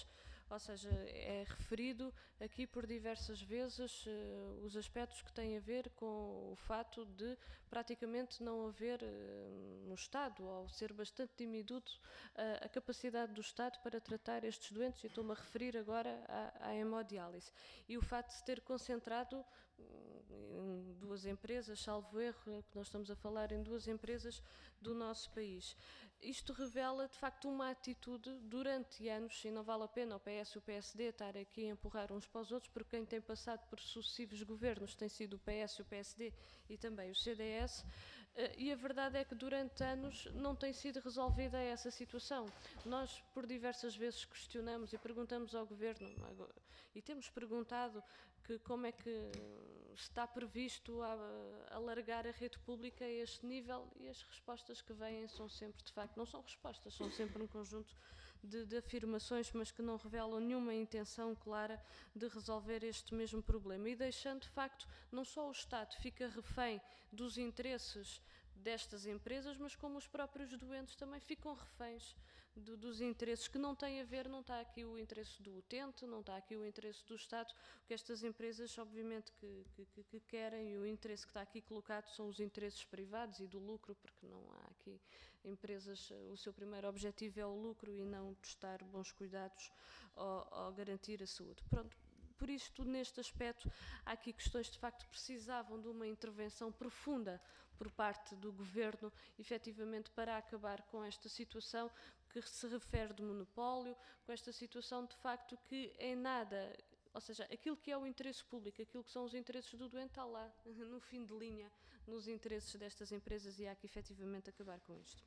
ou seja, é referido aqui por diversas vezes os aspectos que têm a ver com o fato de praticamente não haver no Estado, ou ser bastante diminuto a capacidade do Estado para tratar estes doentes, e estou-me a referir agora à hemodiálise. E o fato de se ter concentrado em 2 empresas, salvo erro, que nós estamos a falar em 2 empresas do nosso país. Isto revela, de facto, uma atitude durante anos, e não vale a pena o PS e o PSD estar aqui a empurrar uns para os outros, porque quem tem passado por sucessivos governos tem sido o PS e o PSD e também o CDS, e a verdade é que durante anos não tem sido resolvida essa situação. Nós, por diversas vezes, questionamos e perguntamos ao Governo, e temos perguntado que como é que está previsto alargar a rede pública a este nível, e as respostas que vêm são sempre, de facto, não são respostas, são sempre um conjunto de afirmações, mas que não revelam nenhuma intenção clara de resolver este mesmo problema, e deixando, de facto, não só o Estado fica refém dos interesses destas empresas, mas como os próprios doentes também ficam reféns dos interesses que não têm a ver, não está aqui o interesse do utente, não está aqui o interesse do Estado, o que estas empresas obviamente que querem, e o interesse que está aqui colocado são os interesses privados e do lucro, porque não há aqui empresas, o seu primeiro objetivo é o lucro e não prestar bons cuidados ou garantir a saúde. Pronto. Por isto, neste aspecto, há aqui questões de facto que precisavam de uma intervenção profunda por parte do Governo, efetivamente, para acabar com esta situação que se refere de monopólio, com esta situação de facto que em nada, ou seja, aquilo que é o interesse público, aquilo que são os interesses do doente está lá, no fim de linha, nos interesses destas empresas, e há que efetivamente acabar com isto.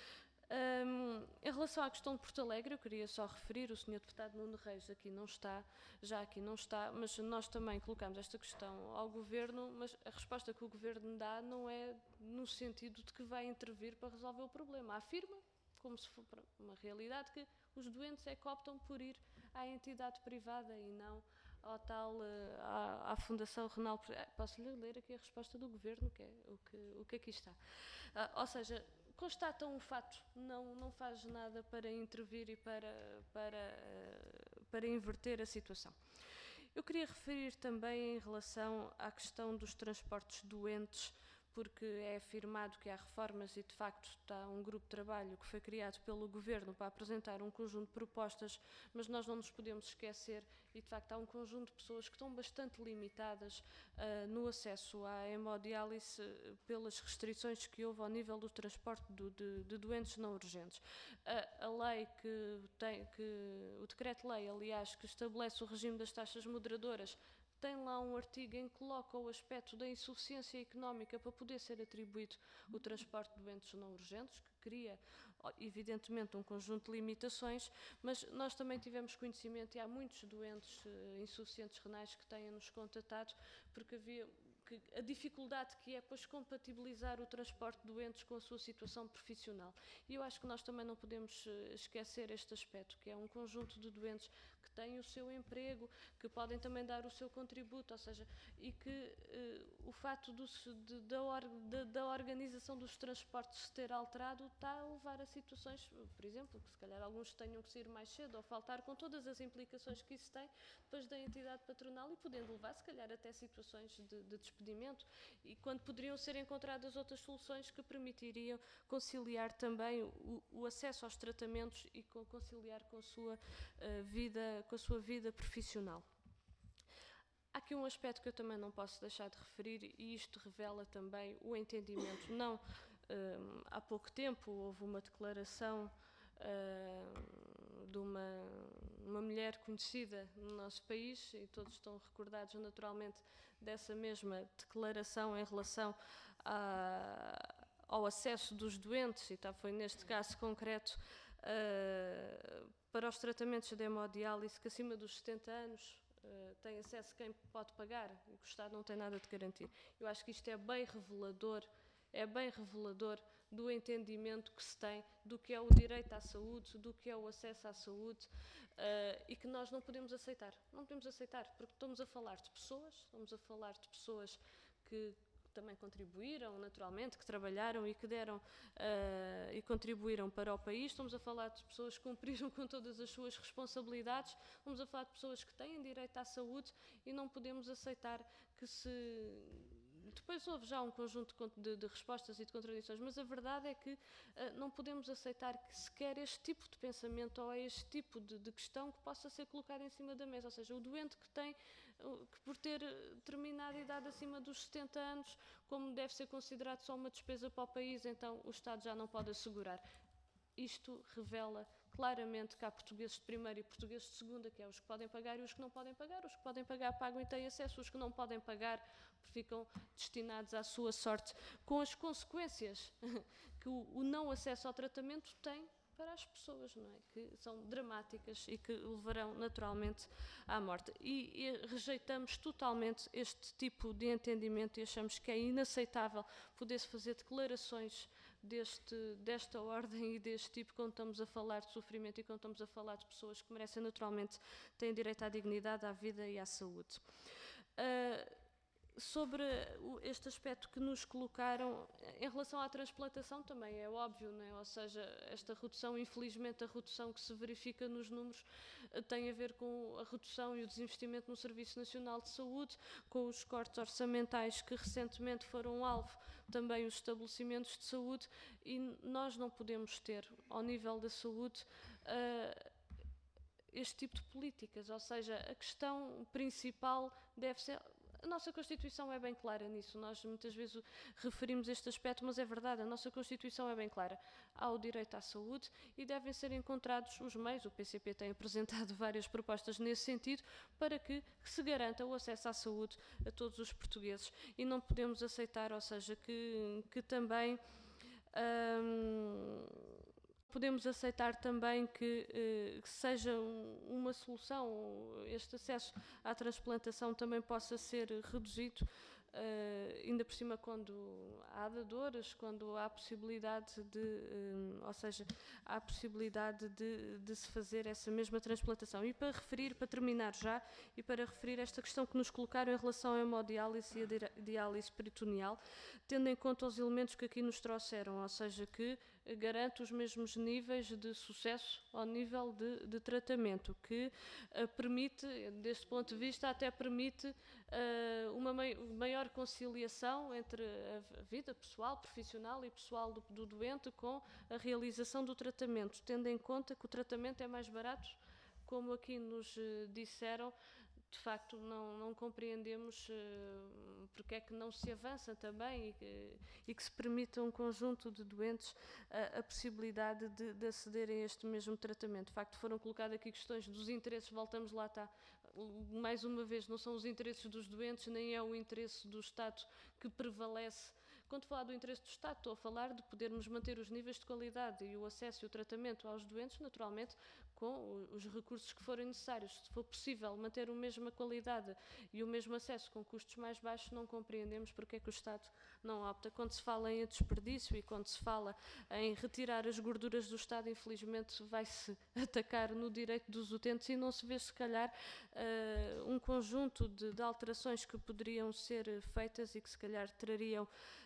Em relação à questão de Porto Alegre, eu queria só referir, o Sr. Deputado Nuno Reis aqui não está, mas nós também colocamos esta questão ao Governo, mas a resposta que o Governo dá não é no sentido de que vai intervir para resolver o problema. Afirma, como se for uma realidade, que os doentes é que optam por ir à entidade privada e não ao tal, à Fundação Renal. Posso-lhe ler aqui a resposta do Governo, que é o que aqui está. Ou seja, constatam o fato, não faz nada para intervir e para inverter a situação. Eu queria referir também em relação à questão dos transportes doentes, porque é afirmado que há reformas e, de facto, está um grupo de trabalho que foi criado pelo Governo para apresentar um conjunto de propostas, mas nós não nos podemos esquecer, e, de facto, há um conjunto de pessoas que estão bastante limitadas no acesso à hemodiálise pelas restrições que houve ao nível do transporte de doentes não urgentes. A lei o decreto-lei, aliás, que estabelece o regime das taxas moderadoras, tem lá um artigo em que coloca o aspecto da insuficiência económica para poder ser atribuído o transporte de doentes não urgentes, que cria, evidentemente, um conjunto de limitações, mas nós também tivemos conhecimento, e há muitos doentes insuficientes renais que têm-nos contatado, porque havia a dificuldade que é, pois, compatibilizar o transporte de doentes com a sua situação profissional. E eu acho que nós também não podemos esquecer este aspecto, que é um conjunto de doentes que têm o seu emprego, que podem também dar o seu contributo, ou seja, e que o fato da organização dos transportes se ter alterado está a levar a situações, por exemplo, que se calhar alguns tenham que sair mais cedo ou faltar, com todas as implicações que isso tem depois da entidade patronal, e podendo levar, se calhar, até situações de despedimento, e quando poderiam ser encontradas outras soluções que permitiriam conciliar também o acesso aos tratamentos e conciliar com a sua vida profissional. Há aqui um aspecto que eu também não posso deixar de referir, e isto revela também o entendimento. Há pouco tempo houve uma declaração de uma mulher conhecida no nosso país, e todos estão recordados naturalmente dessa mesma declaração em relação ao acesso dos doentes, e foi neste caso concreto, para os tratamentos de hemodiálise, que acima dos 70 anos tem acesso quem pode pagar, e que o Estado não tem nada de garantir. Eu acho que isto é bem revelador do entendimento que se tem do que é o direito à saúde, do que é o acesso à saúde, e que nós não podemos aceitar. Não podemos aceitar, porque estamos a falar de pessoas que também contribuíram, naturalmente, que trabalharam e que deram e contribuíram para o país. Estamos a falar de pessoas que cumpriram com todas as suas responsabilidades, estamos a falar de pessoas que têm direito à saúde e não podemos aceitar que depois houve já um conjunto de respostas e de contradições, mas a verdade é que não podemos aceitar que sequer este tipo de pensamento ou este tipo de questão que possa ser colocado em cima da mesa. Ou seja, o doente que por ter terminado a idade acima dos 70 anos, como deve ser considerado só uma despesa para o país, então o Estado já não pode assegurar. Isto revela claramente que há portugueses de primeira e portugueses de segunda, que é os que podem pagar e os que não podem pagar. Os que podem pagar pagam e têm acesso, os que não podem pagar ficam destinados à sua sorte, com as consequências que o não acesso ao tratamento tem para as pessoas, não é? Que são dramáticas e que levarão naturalmente à morte. E rejeitamos totalmente este tipo de entendimento e achamos que é inaceitável poder-se fazer declarações desta ordem e deste tipo, quando estamos a falar de sofrimento e quando estamos a falar de pessoas que merecem naturalmente, têm direito à dignidade, à vida e à saúde. Sobre este aspecto que nos colocaram, em relação à transplantação também é óbvio, não é? Ou seja, esta redução, infelizmente a redução que se verifica nos números tem a ver com a redução e o desinvestimento no Serviço Nacional de Saúde, com os cortes orçamentais que recentemente foram alvo, também os estabelecimentos de saúde, e nós não podemos ter, ao nível da saúde, este tipo de políticas. Ou seja, a questão principal deve ser... A nossa Constituição é bem clara nisso, nós muitas vezes referimos este aspecto, mas é verdade, a nossa Constituição é bem clara. Há o direito à saúde e devem ser encontrados os meios, o PCP tem apresentado várias propostas nesse sentido, para que se garanta o acesso à saúde a todos os portugueses. E não podemos aceitar, ou seja, que também... podemos aceitar também que seja uma solução, este acesso à transplantação também possa ser reduzido, ainda por cima quando há dadores, quando há possibilidade ou seja, há possibilidade de se fazer essa mesma transplantação. E para terminar já, e para referir esta questão que nos colocaram em relação à hemodiálise e a diálise peritoneal, tendo em conta os elementos que aqui nos trouxeram, ou seja, que garante os mesmos níveis de sucesso ao nível de tratamento, que permite, deste ponto de vista, até permite uma maior conciliação entre a vida pessoal, profissional e pessoal do doente com a realização do tratamento, tendo em conta que o tratamento é mais barato, como aqui nos disseram. De facto, não compreendemos porque é que não se avança também e que se permita a um conjunto de doentes a possibilidade de acederem a este mesmo tratamento. De facto, foram colocadas aqui questões dos interesses, voltamos lá, está. Mais uma vez, não são os interesses dos doentes, nem é o interesse do Estado que prevalece. Quando falar do interesse do Estado, estou a falar de podermos manter os níveis de qualidade e o acesso e o tratamento aos doentes, naturalmente, com os recursos que forem necessários. Se for possível manter a mesma qualidade e o mesmo acesso com custos mais baixos, não compreendemos porque é que o Estado não opta. Quando se fala em desperdício e quando se fala em retirar as gorduras do Estado, infelizmente vai-se atacar no direito dos utentes e não se vê, se calhar, um conjunto de alterações que poderiam ser feitas e que, se calhar, trariam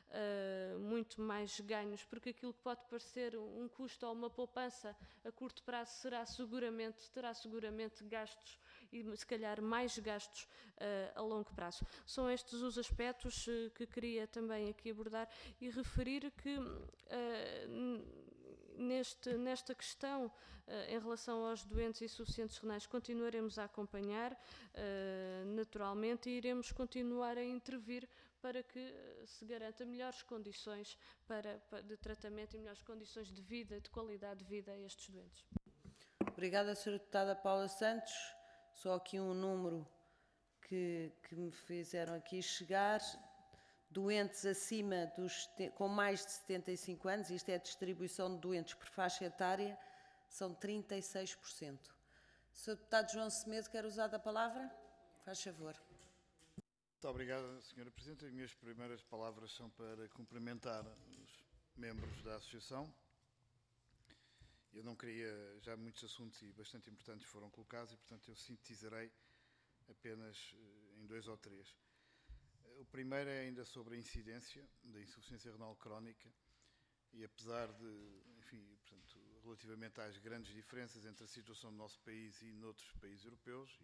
muito mais ganhos, porque aquilo que pode parecer um custo ou uma poupança a curto prazo terá seguramente gastos e se calhar mais gastos a longo prazo. São estes os aspectos que queria também aqui abordar e referir que nesta questão em relação aos doentes e insuficientes renais continuaremos a acompanhar naturalmente e iremos continuar a intervir para que se garanta melhores condições de tratamento e melhores condições de vida, de qualidade de vida a estes doentes. Obrigada, Sra. Deputada Paula Santos. Só aqui um número que me fizeram aqui chegar. Doentes acima com mais de 75 anos, isto é a distribuição de doentes por faixa etária, são 36%. Sr. Deputado João Semedo, quer usar a palavra? Faz favor. Muito obrigado, Sra. Presidente. As minhas primeiras palavras são para cumprimentar os membros da Associação. Eu não queria, já muitos assuntos e bastante importantes foram colocados e, portanto, eu sintetizarei apenas em 2 ou 3. O primeiro é ainda sobre a incidência da insuficiência renal crónica e apesar de, enfim, portanto, relativamente às grandes diferenças entre a situação do nosso país e noutros países europeus,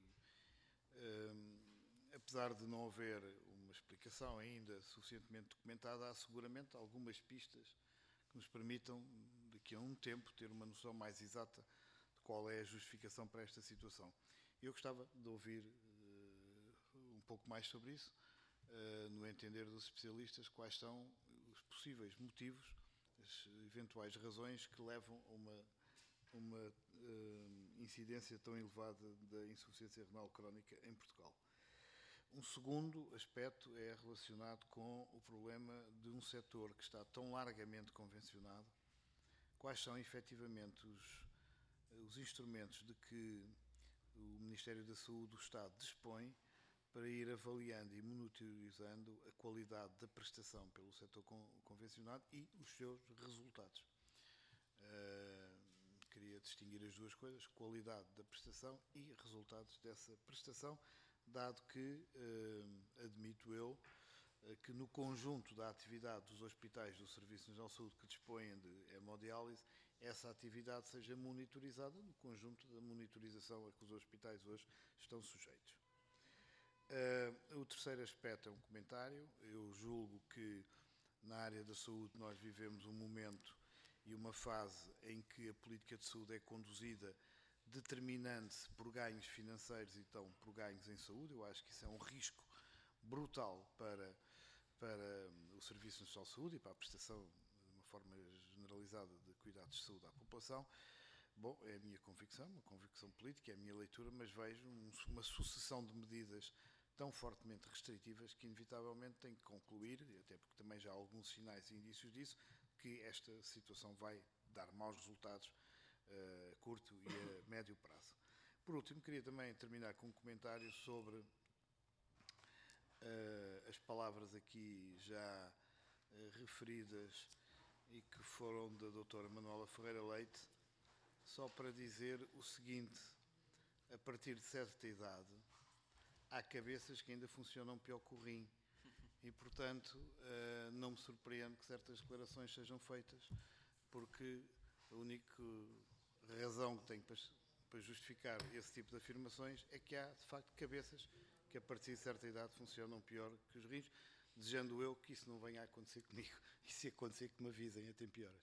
apesar de não haver uma explicação ainda suficientemente documentada, há seguramente algumas pistas que nos permitam, daqui a um tempo, ter uma noção mais exata de qual é a justificação para esta situação. Eu gostava de ouvir um pouco mais sobre isso, no entender dos especialistas, quais são os possíveis motivos, as eventuais razões que levam a uma incidência tão elevada da insuficiência renal crónica em Portugal. Um segundo aspecto é relacionado com o problema de um setor que está tão largamente convencionado. Quais são efetivamente os instrumentos de que o Ministério da Saúde do Estado dispõe para ir avaliando e monitorizando a qualidade da prestação pelo setor convencionado e os seus resultados. Queria distinguir as duas coisas, qualidade da prestação e resultados dessa prestação, dado que, admito eu, que no conjunto da atividade dos hospitais do Serviço Nacional de Saúde que dispõem de hemodiálise, essa atividade seja monitorizada no conjunto da monitorização a que os hospitais hoje estão sujeitos. O terceiro aspecto é um comentário. Eu julgo que na área da saúde nós vivemos um momento e uma fase em que a política de saúde é conduzida determinando-se por ganhos financeiros e então por ganhos em saúde. Eu acho que isso é um risco brutal para o Serviço Nacional de Saúde e para a prestação, de uma forma generalizada, de cuidados de saúde à população. Bom, é a minha convicção, uma convicção política, é a minha leitura, mas vejo uma sucessão de medidas tão fortemente restritivas que inevitavelmente tem que concluir, até porque também já há alguns sinais e indícios disso, que esta situação vai dar maus resultados a curto e a médio prazo. Por último, queria também terminar com um comentário sobre as palavras aqui já referidas e que foram da doutora Manuela Ferreira Leite, só para dizer o seguinte: a partir de certa idade, há cabeças que ainda funcionam pior que o rim e, portanto, não me surpreende que certas declarações sejam feitas, porque a única razão que tenho para justificar esse tipo de afirmações é que há, de facto, cabeças que a partir de certa idade funcionam pior que os rins, desejando eu que isso não venha a acontecer comigo e se acontecer que me avisem, até pioras.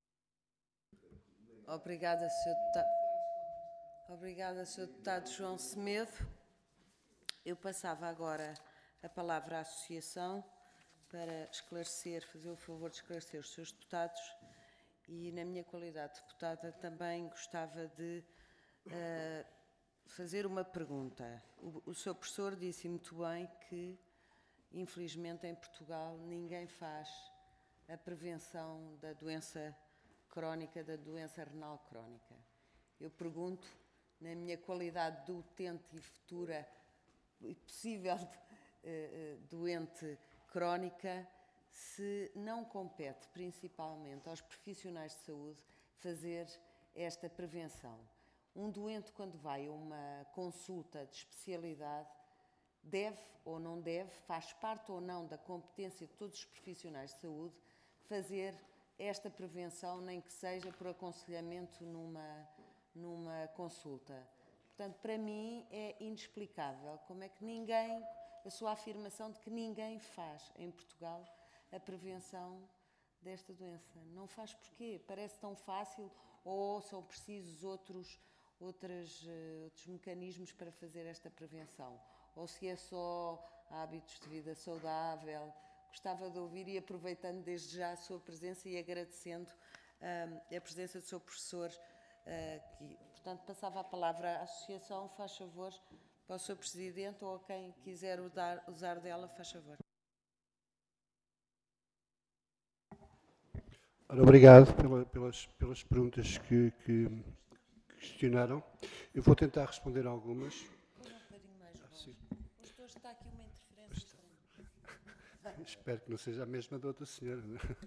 Obrigada, Sr. Deputado. Obrigada, Sr. Deputado João Semedo. Eu passava agora a palavra à Associação para esclarecer, fazer o favor de esclarecer os seus deputados e, na minha qualidade de deputada, também gostava de fazer uma pergunta. O Sr. Professor disse muito bem que, infelizmente, em Portugal ninguém faz a prevenção da doença crónica, da doença renal crónica. Eu pergunto, na minha qualidade de utente e futura e possível doente crónica, se não compete principalmente aos profissionais de saúde fazer esta prevenção. Um doente, quando vai a uma consulta de especialidade, deve ou não deve, faz parte ou não da competência de todos os profissionais de saúde, fazer esta prevenção, nem que seja por aconselhamento numa consulta. Portanto, para mim é inexplicável como é que ninguém, a sua afirmação de que ninguém faz em Portugal a prevenção desta doença. Não faz porquê? Parece tão fácil ou são precisos outros mecanismos para fazer esta prevenção? Ou se é só hábitos de vida saudável? Gostava de ouvir e aproveitando desde já a sua presença e agradecendo a presença do seu professor aqui. Portanto, passava a palavra à Associação, faz favor, para o seu Presidente ou a quem quiser usar dela, faz favor. Ora, obrigado pelas perguntas que questionaram. Eu vou tentar responder algumas. Um bocadinho mais longe. Hoje está aqui uma interferência estranha. Espero que não seja a mesma da outra senhora.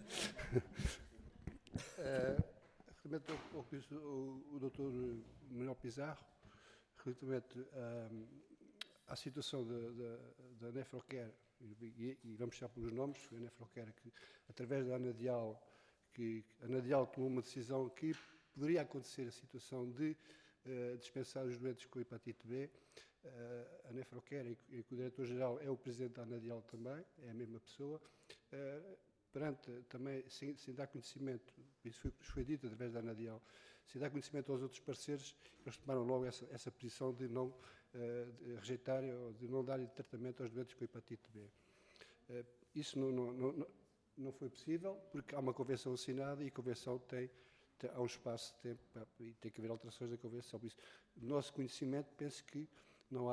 Relativamente ao que disse o Dr. Manuel Pizarro, relativamente à situação da Nefrocare e vamos puxar pelos nomes, foi a Nefroquera que, através da Anadial, que a Anadial tomou uma decisão que poderia acontecer a situação de dispensar os doentes com hepatite B. A Nefroquera, e que o diretor-geral é o presidente da Anadial também, é a mesma pessoa, perante também, sem dar conhecimento, isso foi dito através da Anadial, sem dar conhecimento aos outros parceiros, eles tomaram logo essa posição de não de rejeitarem ou de não darem tratamento aos doentes com hepatite B. Isso não foi possível, porque há uma convenção assinada e a convenção há um espaço de tempo e tem que haver alterações da convenção. Por isso, no nosso conhecimento, penso que não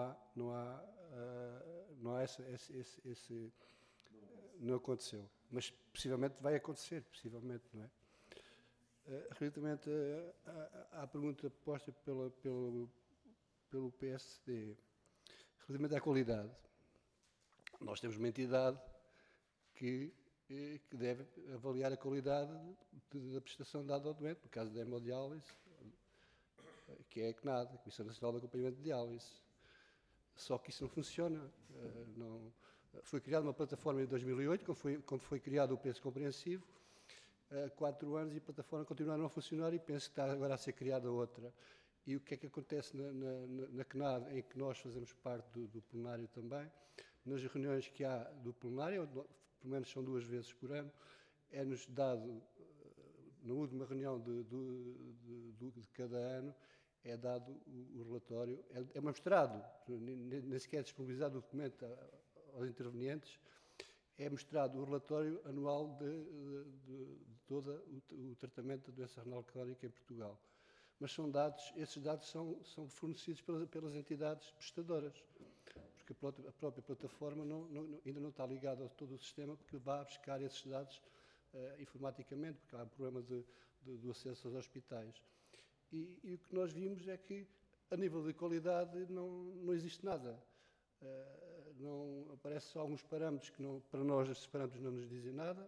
aconteceu. Mas possivelmente vai acontecer, possivelmente, não é? Relativamente à pergunta posta pelo PSD, relativamente à qualidade, nós temos uma entidade que deve avaliar a qualidade da prestação dada ao doente, no caso da hemodiálise, que é a CNAD, a Comissão Nacional de Acompanhamento de Diálise. Só que isso não funciona. Foi criada uma plataforma em 2008, quando foi criado o preço compreensivo, há 4 anos, e a plataforma continua a não funcionar e penso que está agora a ser criada outra. E o que é que acontece na CNAD, em que nós fazemos parte do plenário também, nas reuniões que há do plenário, pelo menos são 2 vezes por ano, é-nos dado, na última reunião de cada ano, é dado o relatório, é mostrado, nem sequer é disponibilizado o documento aos intervenientes, é mostrado o relatório anual de todo o tratamento da doença renal crónica em Portugal. Mas esses dados são fornecidos pelas entidades prestadoras, porque a própria plataforma ainda não está ligada a todo o sistema, porque vai buscar esses dados informaticamente, porque há um problema do acesso aos hospitais. E o que nós vimos é que, a nível de qualidade, não existe nada. Não aparecem só alguns parâmetros que, para nós, esses parâmetros não nos dizem nada.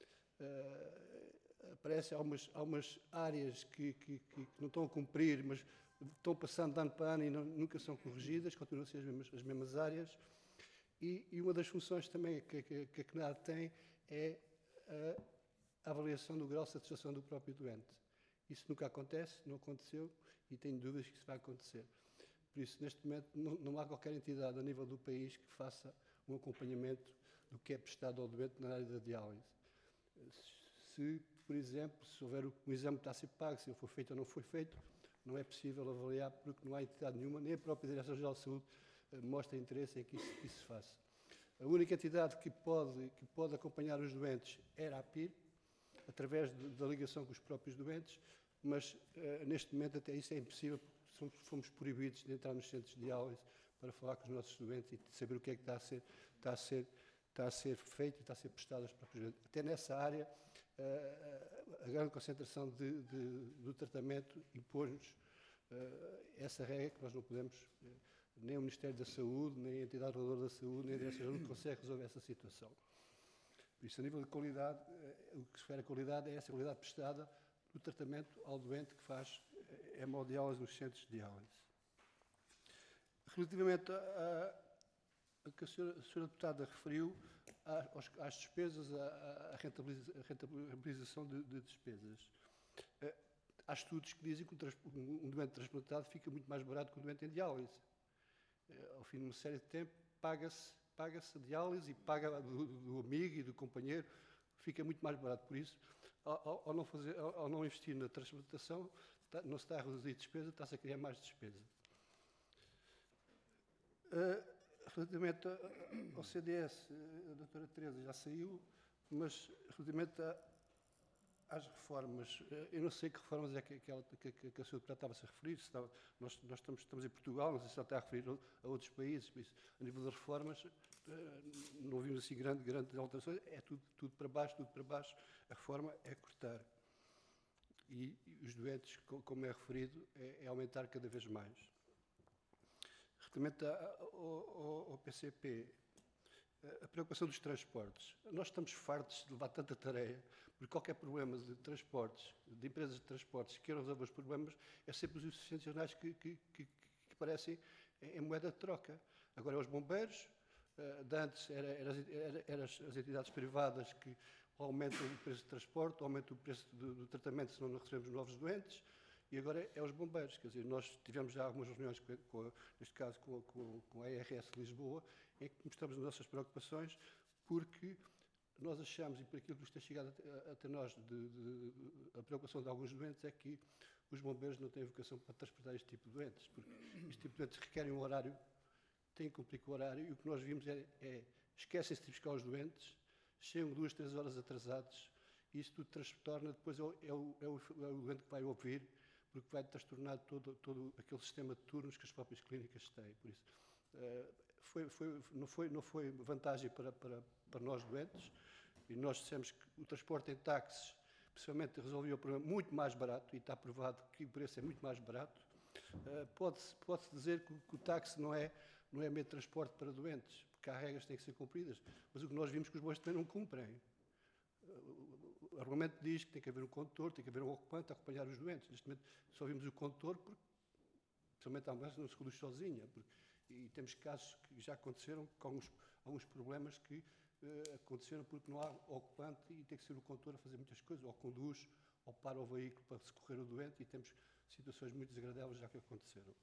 Aparecem algumas áreas que não estão a cumprir, mas estão passando de ano para ano e nunca são corrigidas, continuam a ser as mesmas áreas. E uma das funções também que a CNAD tem é a avaliação do grau de satisfação do próprio doente. Isso nunca acontece, não aconteceu, e tenho dúvidas que isso vai acontecer. Por isso, neste momento, não há qualquer entidade a nível do país que faça um acompanhamento do que é prestado ao doente na área da diálise. Se, por exemplo, se houver um exame que está a ser pago, se ele for feito ou não foi feito, não é possível avaliar, porque não há entidade nenhuma, nem a própria Direção-Geral de Saúde mostra interesse em que isso se faça. A única entidade que pode acompanhar os doentes era a APIR, através da ligação com os próprios doentes, mas neste momento até isso é impossível, porque fomos proibidos de entrar nos centros de diálise para falar com os nossos doentes e de saber o que é que está a ser feito e está a ser prestado aos próprios doentes. Até nessa área, a grande concentração do tratamento impôs-nos essa regra que nós não podemos, nem o Ministério da Saúde, nem a entidade reguladora da saúde, nem a Direção-Geral de Saúde consegue resolver essa situação. Por isso, a nível de qualidade, o que se refere à qualidade é essa qualidade prestada do tratamento ao doente que faz hemodiálise nos centros de diálise. Relativamente a que a senhora deputada referiu, às despesas, à rentabilização de despesas. Há estudos que dizem que um doente transplantado fica muito mais barato que um doente em diálise. Ao fim de uma série de tempo, paga-se a diálise e paga do amigo e do companheiro, fica muito mais barato. Por isso, ao não investir na transplantação, não se está a reduzir despesa, está-se a criar mais despesa. Relativamente ao CDS, a doutora Teresa já saiu, mas relativamente às reformas, eu não sei que reformas é que a senhora deputada estava-se a referir, nós estamos em Portugal, não sei se ela está a referir a outros países, por isso, a nível das reformas, não vimos assim grandes alterações, é tudo para baixo, a reforma é cortar. E os doentes, como é referido, é aumentar cada vez mais. Relativamente ao PCP, a preocupação dos transportes. Nós estamos fartos de levar tanta tarefa, porque qualquer problema de transportes, de empresas de transportes que queiram resolver os problemas, é sempre os insuficientes renais que aparecem em moeda de troca. Agora é os bombeiros, de antes eram as entidades privadas que aumentam o preço de transporte, aumentam o preço do tratamento se não recebemos novos doentes, e agora é os bombeiros. Quer dizer, nós tivemos já algumas reuniões, neste caso com a ARS de Lisboa, em que mostramos as nossas preocupações, porque nós achamos, e por aquilo que nos tem chegado até nós, a preocupação de alguns doentes é que os bombeiros não têm vocação para transportar este tipo de doentes, porque este tipo de doentes requerem um horário, têm que cumprir com o horário, e o que nós vimos esquecem-se de buscar os doentes, chegam 2, 3 horas atrasados, e isso tudo transtorna, depois é o doente que vai ouvir, porque vai transtornar todo aquele sistema de turnos que as próprias clínicas têm. Por isso, não foi vantagem para nós doentes, e nós dissemos que o transporte em táxis, principalmente, resolvia o problema muito mais barato, e está provado que o preço é muito mais barato. Pode-se dizer que o táxi não é meio de transporte para doentes, porque há regras que têm que ser cumpridas, mas o que nós vimos que os bois também não cumprem. O argumento diz que tem que haver um condutor, tem que haver um ocupante a acompanhar os doentes. Neste momento só vimos o condutor, porque, principalmente a ambulância, não se conduz sozinha. E temos casos que já aconteceram com alguns problemas que aconteceram porque não há ocupante e tem que ser o condutor a fazer muitas coisas, ou conduz, ou para o veículo para socorrer o doente, e temos situações muito desagradáveis já que aconteceram.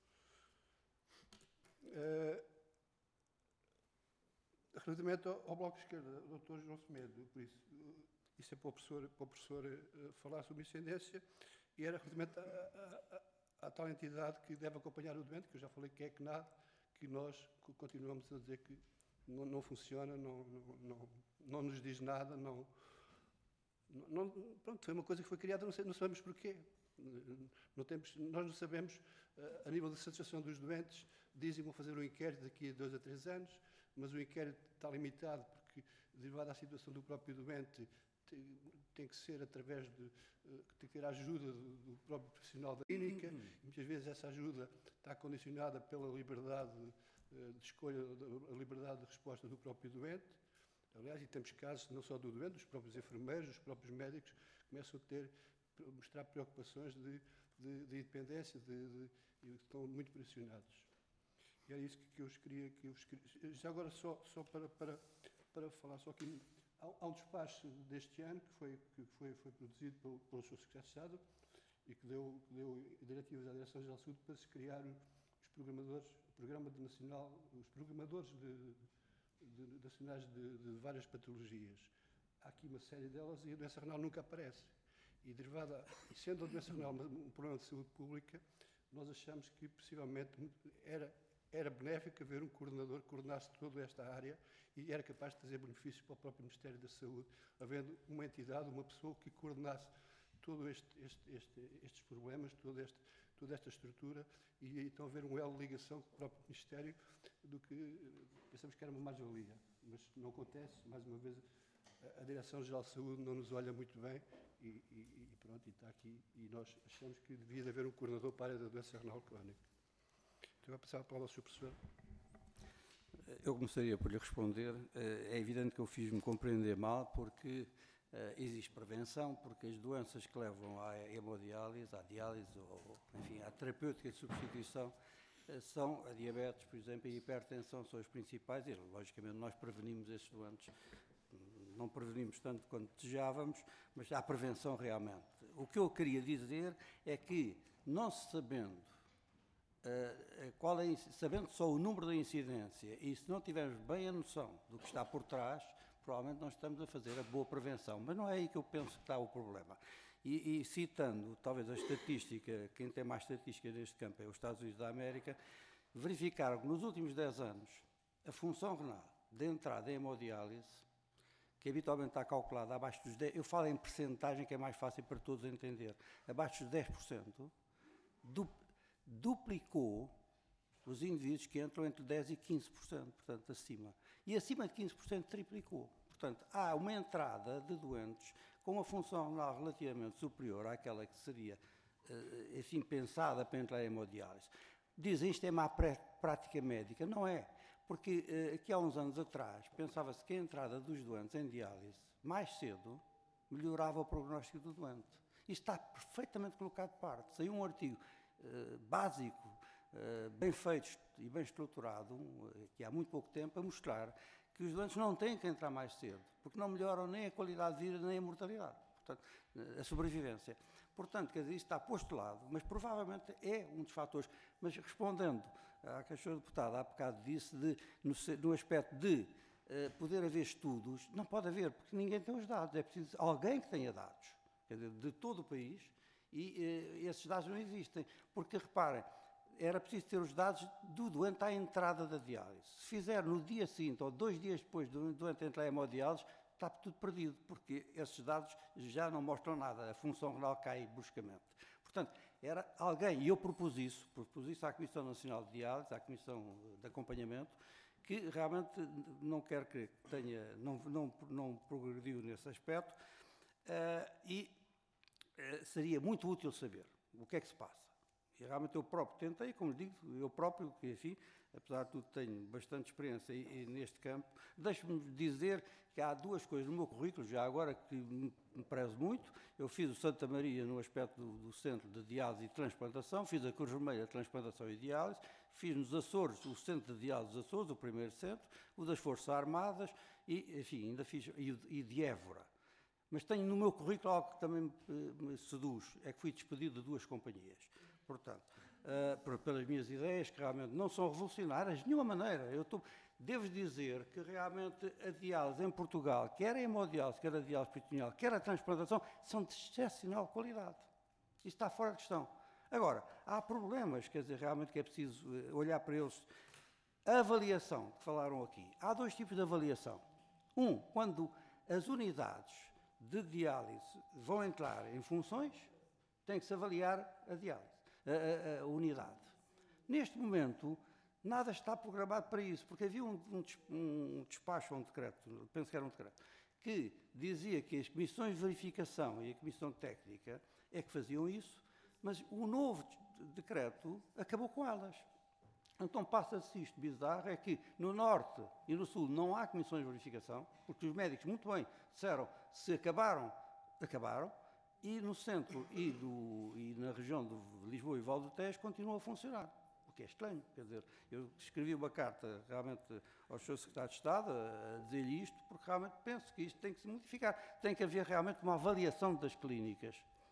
Relativamente ao Bloco de Esquerda, o Dr. João Semedo, por isso é para o professor falar sobre incidência, e era relativamente à tal entidade que deve acompanhar o doente, que eu já falei que é CNAD, que nós continuamos a dizer que não funciona, não nos diz nada, pronto, foi uma coisa que foi criada, não sabemos porquê. Nós não sabemos, a nível de satisfação dos doentes, dizem que vão fazer um inquérito daqui a 2 a 3 anos, mas o inquérito está limitado porque, derivado à situação do próprio doente, tem que ser através tem que ter a ajuda do próprio profissional da clínica, e muitas vezes essa ajuda está condicionada pela liberdade de escolha, a liberdade de resposta do próprio doente. Aliás, e temos casos não só do doente, dos próprios enfermeiros, dos próprios médicos, começam a mostrar preocupações de independência, e estão muito pressionados. E era isso que eu queria. Já agora, só para falar, só que há um despacho deste ano que foi produzido pelo Sr. Secretário de Estado e que deu diretivas à Direção-Geral de Saúde para se criar os programadores nacionais de várias patologias. Há aqui uma série delas e a doença renal nunca aparece. E sendo a doença renal um problema de saúde pública, nós achamos que possivelmente era benéfico haver um coordenador que coordenasse toda esta área e era capaz de trazer benefícios para o próprio Ministério da Saúde, havendo uma entidade, uma pessoa que coordenasse todos estes problemas, toda esta estrutura, e então haver um elo de ligação com o próprio Ministério, do que pensamos que era uma mais-valia. Mas não acontece, mais uma vez, a Direção-Geral de Saúde não nos olha muito bem e pronto, e está aqui, e nós achamos que devia haver um coordenador para a área da doença renal crónica. Então, vou passar a palavra ao Sr. Professor. Eu começaria por lhe responder. É evidente que eu fiz-me compreender mal, porque existe prevenção, porque as doenças que levam à hemodiálise, à diálise, ou, enfim, à terapêutica de substituição, são a diabetes, por exemplo, e a hipertensão são os principais, e logicamente nós prevenimos esses doentes. Não prevenimos tanto quanto desejávamos, mas há prevenção realmente. O que eu queria dizer é que, não se sabendo sabendo só o número da incidência, e se não tivermos bem a noção do que está por trás, provavelmente não estamos a fazer a boa prevenção. Mas não é aí que eu penso que está o problema. E citando, talvez, a estatística, quem tem mais estatística neste campo é os Estados Unidos da América, verificaram que nos últimos 10 anos a função renal de entrada em hemodiálise, que habitualmente está calculada abaixo dos 10%, eu falo em percentagem que é mais fácil para todos entender, abaixo dos 10%, duplicou os indivíduos que entram entre 10% e 15%, portanto, acima. E acima de 15% triplicou. Portanto, há uma entrada de doentes com uma função renal relativamente superior àquela que seria, enfim, pensada para entrar em hemodiálise. Dizem isto é má prática médica. Não é. Porque aqui há uns anos atrás pensava-se que a entrada dos doentes em diálise mais cedo melhorava o prognóstico do doente. Isto está perfeitamente colocado de parte. Saiu um artigo básico bem feitos e bem estruturado, que há muito pouco tempo, a mostrar que os doentes não têm que entrar mais cedo, porque não melhoram nem a qualidade de vida nem a mortalidade, portanto, a sobrevivência. Portanto, quer dizer, isso está postulado, mas provavelmente é um dos fatores. Mas respondendo à que a senhora deputada há bocado disse, no aspecto de poder haver estudos, não pode haver, porque ninguém tem os dados, é preciso alguém que tenha dados, quer dizer, de todo o país, e esses dados não existem, porque reparem, era preciso ter os dados do doente à entrada da diálise. Se fizer no dia seguinte ou 2 dias depois do doente entrar em hemodiálise, está tudo perdido, porque esses dados já não mostram nada, a função renal cai bruscamente. Portanto, era alguém, e eu propus isso à Comissão Nacional de Diálise, à Comissão de Acompanhamento, que realmente não quero que tenha, não progrediu nesse aspecto, e seria muito útil saber o que é que se passa. E realmente eu próprio tentei, como digo, eu próprio, que enfim, apesar de tudo tenho bastante experiência neste campo, deixe-me dizer que há 2 coisas no meu currículo, já agora que me prezo muito. Eu fiz o Santa Maria no aspecto do Centro de Diálise e Transplantação, fiz a Cruz Vermelha de Transplantação e Diálise, fiz nos Açores o Centro de Diálise dos Açores, o primeiro centro, o das Forças Armadas e, enfim, ainda fiz, e de Évora. Mas tenho no meu currículo algo que também me seduz, é que fui despedido de 2 companhias. Portanto, pelas minhas ideias, que realmente não são revolucionárias de nenhuma maneira. Devo dizer que realmente a diálise em Portugal, quer a hemodiálise, quer a diálise peritoneal, quer a transplantação, são de excepcional qualidade. Isso está fora de questão. Agora, há problemas, quer dizer, realmente que é preciso olhar para eles. A avaliação que falaram aqui. Há 2 tipos de avaliação. Quando as unidades de diálise vão entrar em funções, tem que se avaliar a diálise, a unidade. Neste momento, nada está programado para isso, porque havia um despacho, um decreto, penso que era um decreto, que dizia que as comissões de verificação e a comissão técnica é que faziam isso, mas o novo decreto acabou com elas. Então passa-se isto bizarro, é que no Norte e no Sul não há comissões de verificação, porque os médicos muito bem disseram, se acabaram, e no centro e na região de Lisboa e Val do Tejo continua a funcionar, o que é estranho. Quer dizer, eu escrevi uma carta realmente ao Sr. Secretário de Estado a dizer-lhe isto, porque realmente penso que isto tem que se modificar, tem que haver realmente uma avaliação das clínicas.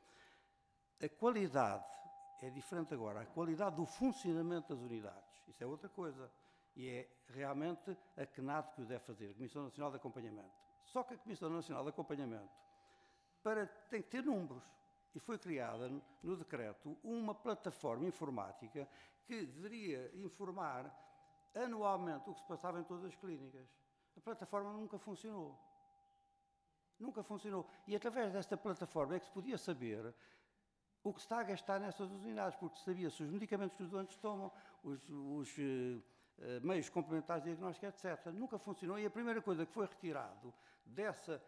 A qualidade é diferente agora, a qualidade do funcionamento das unidades, isso é outra coisa, e é realmente a CNAD que o deve fazer, a Comissão Nacional de Acompanhamento. Só que a Comissão Nacional de Acompanhamento tem que ter números, e foi criada no decreto uma plataforma informática que deveria informar anualmente o que se passava em todas as clínicas. A plataforma nunca funcionou. Nunca funcionou. E através desta plataforma é que se podia saber o que se está a gastar nessas unidades, porque sabia-se os medicamentos que os doentes tomam, os meios complementares de diagnóstico, etc. Nunca funcionou, e a primeira coisa que foi retirado dessa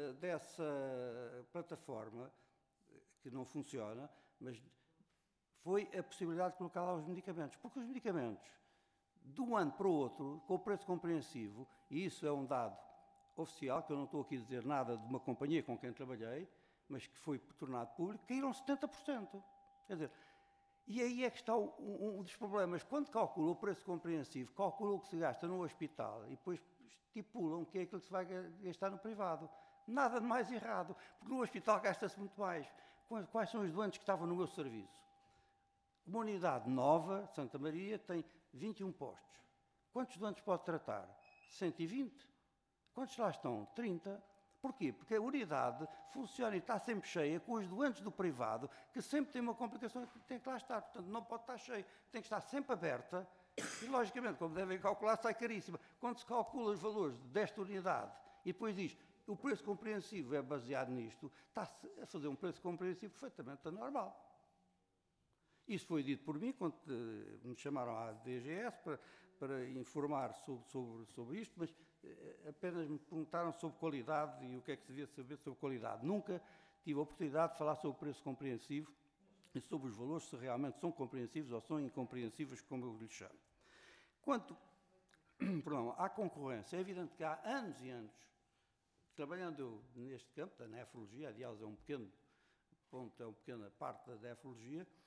plataforma, que não funciona, mas foi a possibilidade de colocar lá os medicamentos. Porque os medicamentos, de um ano para o outro, com o preço compreensivo, e isso é um dado oficial, que eu não estou aqui a dizer nada de uma companhia com quem trabalhei, mas que foi tornado público, caíram 70%. Quer dizer, e aí é que está um dos problemas. Quando calcula o preço compreensivo, calcula o que se gasta no hospital e depois estipulam que é aquilo que se vai gastar no privado. Nada de mais errado, porque no hospital gasta-se muito mais. Quais são os doentes que estavam no meu serviço? Uma unidade nova, Santa Maria, tem 21 postos. Quantos doentes pode tratar? 120. Quantos lá estão? 30. Porquê? Porque a unidade funciona e está sempre cheia com os doentes do privado, que sempre tem uma complicação que tem que lá estar. Portanto, não pode estar cheia. Tem que estar sempre aberta e, logicamente, como devem calcular, sai caríssima. Quando se calcula os valores desta unidade e depois diz o preço compreensivo é baseado nisto, está-se a fazer um preço compreensivo perfeitamente anormal. Isso foi dito por mim quando me chamaram à DGS para informar sobre isto, mas apenas me perguntaram sobre qualidade e o que é que se devia saber sobre qualidade. Nunca tive a oportunidade de falar sobre o preço compreensivo e sobre os valores, se realmente são compreensivos ou são incompreensíveis, como eu lhe chamo. Quanto à concorrência, é evidente que há anos e anos, trabalhando eu neste campo da nefrologia, aliás é um pequeno ponto, é uma pequena parte da nefrologia,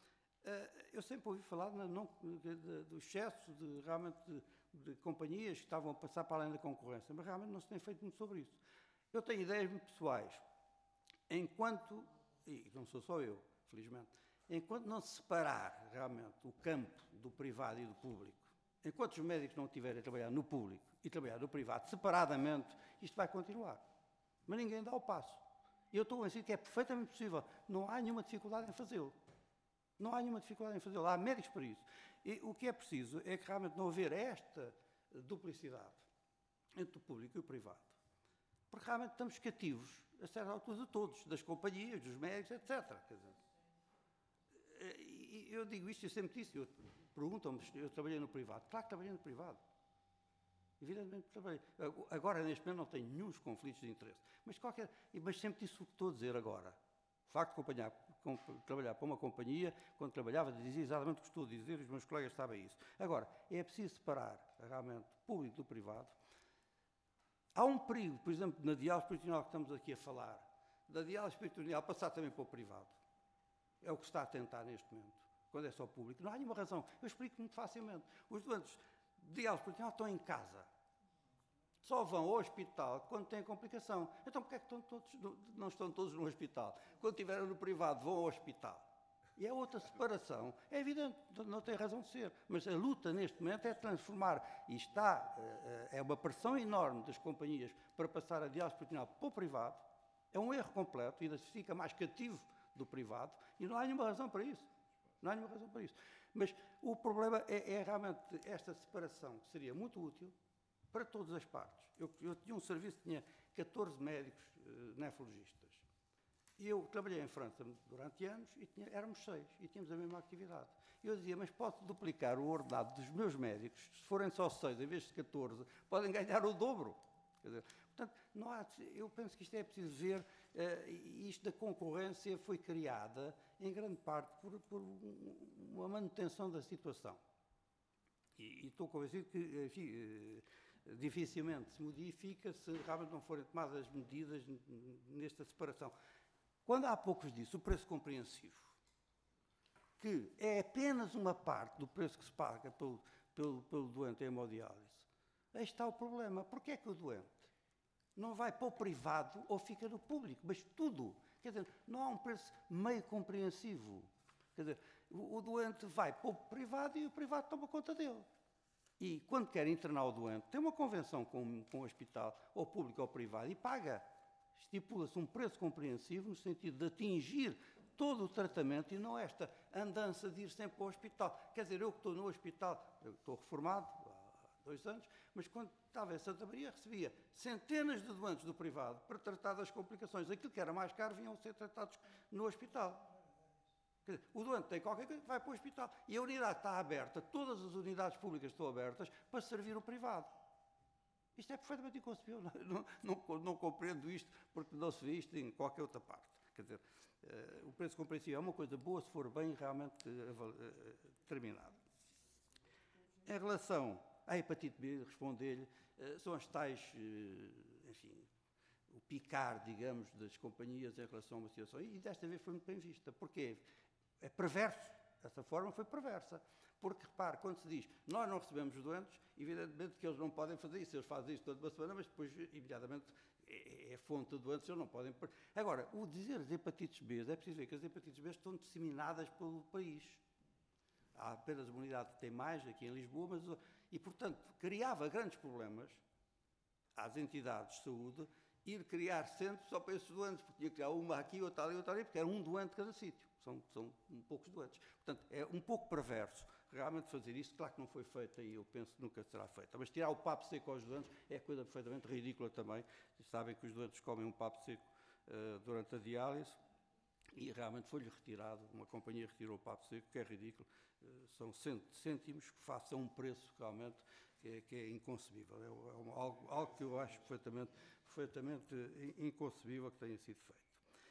Eu sempre ouvi falar do excesso realmente de companhias que estavam a passar para além da concorrência, mas realmente não se tem feito muito sobre isso. Eu tenho ideias muito pessoais. Enquanto, e não sou só eu, felizmente, enquanto não se separar realmente o campo do privado e do público, enquanto os médicos não estiverem a trabalhar no público e trabalhar no privado separadamente, isto vai continuar. Mas ninguém dá o passo. E eu estou convencido que é perfeitamente possível. Não há nenhuma dificuldade em fazê-lo. Não há nenhuma dificuldade em fazê-lo. Há médicos para isso. E o que é preciso é que realmente não haver esta duplicidade entre o público e o privado. Porque realmente estamos cativos, a certa altura, de todos, das companhias, dos médicos, etc. Quer dizer, e eu digo isto, eu sempre disse, perguntam-me se eu trabalhei no privado. Claro que trabalhei no privado. Evidentemente trabalhei. Agora, neste momento, não tenho nenhum conflitos de interesse. Mas sempre disse o que estou a dizer agora. O facto de trabalhar para uma companhia, quando trabalhava, dizia exatamente o que estou a dizer, os meus colegas sabem isso. Agora, é preciso separar realmente o público do privado. Há um perigo, por exemplo, na diálise peritoneal que estamos aqui a falar, da diálise peritoneal passar também para o privado. É o que se está a tentar neste momento, quando é só público. Não há nenhuma razão. Eu explico muito facilmente. Os doentes de diálise peritoneal estão em casa. Só vão ao hospital quando têm complicação. Então, porquê é que não estão todos no hospital? Quando estiverem no privado, vão ao hospital. E é outra separação. É evidente, não tem razão de ser. Mas a luta, neste momento, é transformar, e é uma pressão enorme das companhias para passar a diálise peritoneal para o privado. É um erro completo, e ainda se fica mais cativo do privado, e não há nenhuma razão para isso. Não há nenhuma razão para isso. Mas o problema é realmente esta separação, que seria muito útil para todas as partes. Eu tinha um serviço, tinha 14 médicos nefrologistas. E eu trabalhei em França durante anos e éramos 6 e tínhamos a mesma atividade. E eu dizia, mas posso duplicar o ordenado dos meus médicos, se forem só 6 em vez de 14, podem ganhar o dobro. Quer dizer, portanto, eu penso que isto é preciso ver, isto da concorrência foi criada, em grande parte, por uma manutenção da situação. E estou convencido que, enfim, dificilmente se modifica se realmente não forem tomadas medidas nesta separação. Quando há poucos disso, o preço compreensivo, que é apenas uma parte do preço que se paga pelo doente em hemodiálise, aí está o problema. Porquê é que o doente não vai para o privado ou fica no público? Mas tudo. Quer dizer, não há um preço meio compreensivo. Quer dizer, o doente vai para o privado e o privado toma conta dele. E quando quer internar o doente, tem uma convenção com o hospital, ou público ou privado, e paga. Estipula-se um preço compreensivo no sentido de atingir todo o tratamento e não esta andança de ir sempre para o hospital. Quer dizer, eu que estou no hospital, eu estou reformado há 2 anos, mas quando estava em Santa Maria recebia centenas de doentes do privado para tratar das complicações. Aquilo que era mais caro vinham ser tratados no hospital. Quer dizer, o doente tem qualquer coisa, vai para o hospital. E a unidade está aberta, todas as unidades públicas estão abertas para servir o privado. Isto é perfeitamente inconcebível. Não compreendo isto, porque não se vê isto em qualquer outra parte. Quer dizer, o preço compreensível é uma coisa boa se for bem realmente determinado. Em relação à hepatite B, responder-lhe, são as tais, enfim, o picar, digamos, das companhias em relação a uma situação. E desta vez foi muito bem vista. Porquê? É perverso. Essa forma foi perversa. Porque, repare, quando se diz nós não recebemos doentes, evidentemente que eles não podem fazer isso. Eles fazem isto toda uma semana, mas depois, imediatamente, é fonte de doentes, eles não podem... Agora, o dizer as hepatites B, é preciso ver que as hepatites B estão disseminadas pelo país. Há apenas uma unidade que tem mais, aqui em Lisboa, e, portanto, criava grandes problemas às entidades de saúde ir criar centros só para esses doentes, porque tinha que criar uma aqui, outra ali, porque era um doente de cada sítio. São poucos doentes. Portanto, é um pouco perverso realmente fazer isso. Claro que não foi feito e eu penso que nunca será feito. Mas tirar o papo seco aos doentes é coisa perfeitamente ridícula também. Sabem que os doentes comem um papo seco durante a diálise e realmente foi-lhe retirado. Uma companhia retirou o papo seco, que é ridículo. São cêntimos que façam um preço realmente que é inconcebível. É algo que eu acho perfeitamente inconcebível que tenha sido feito.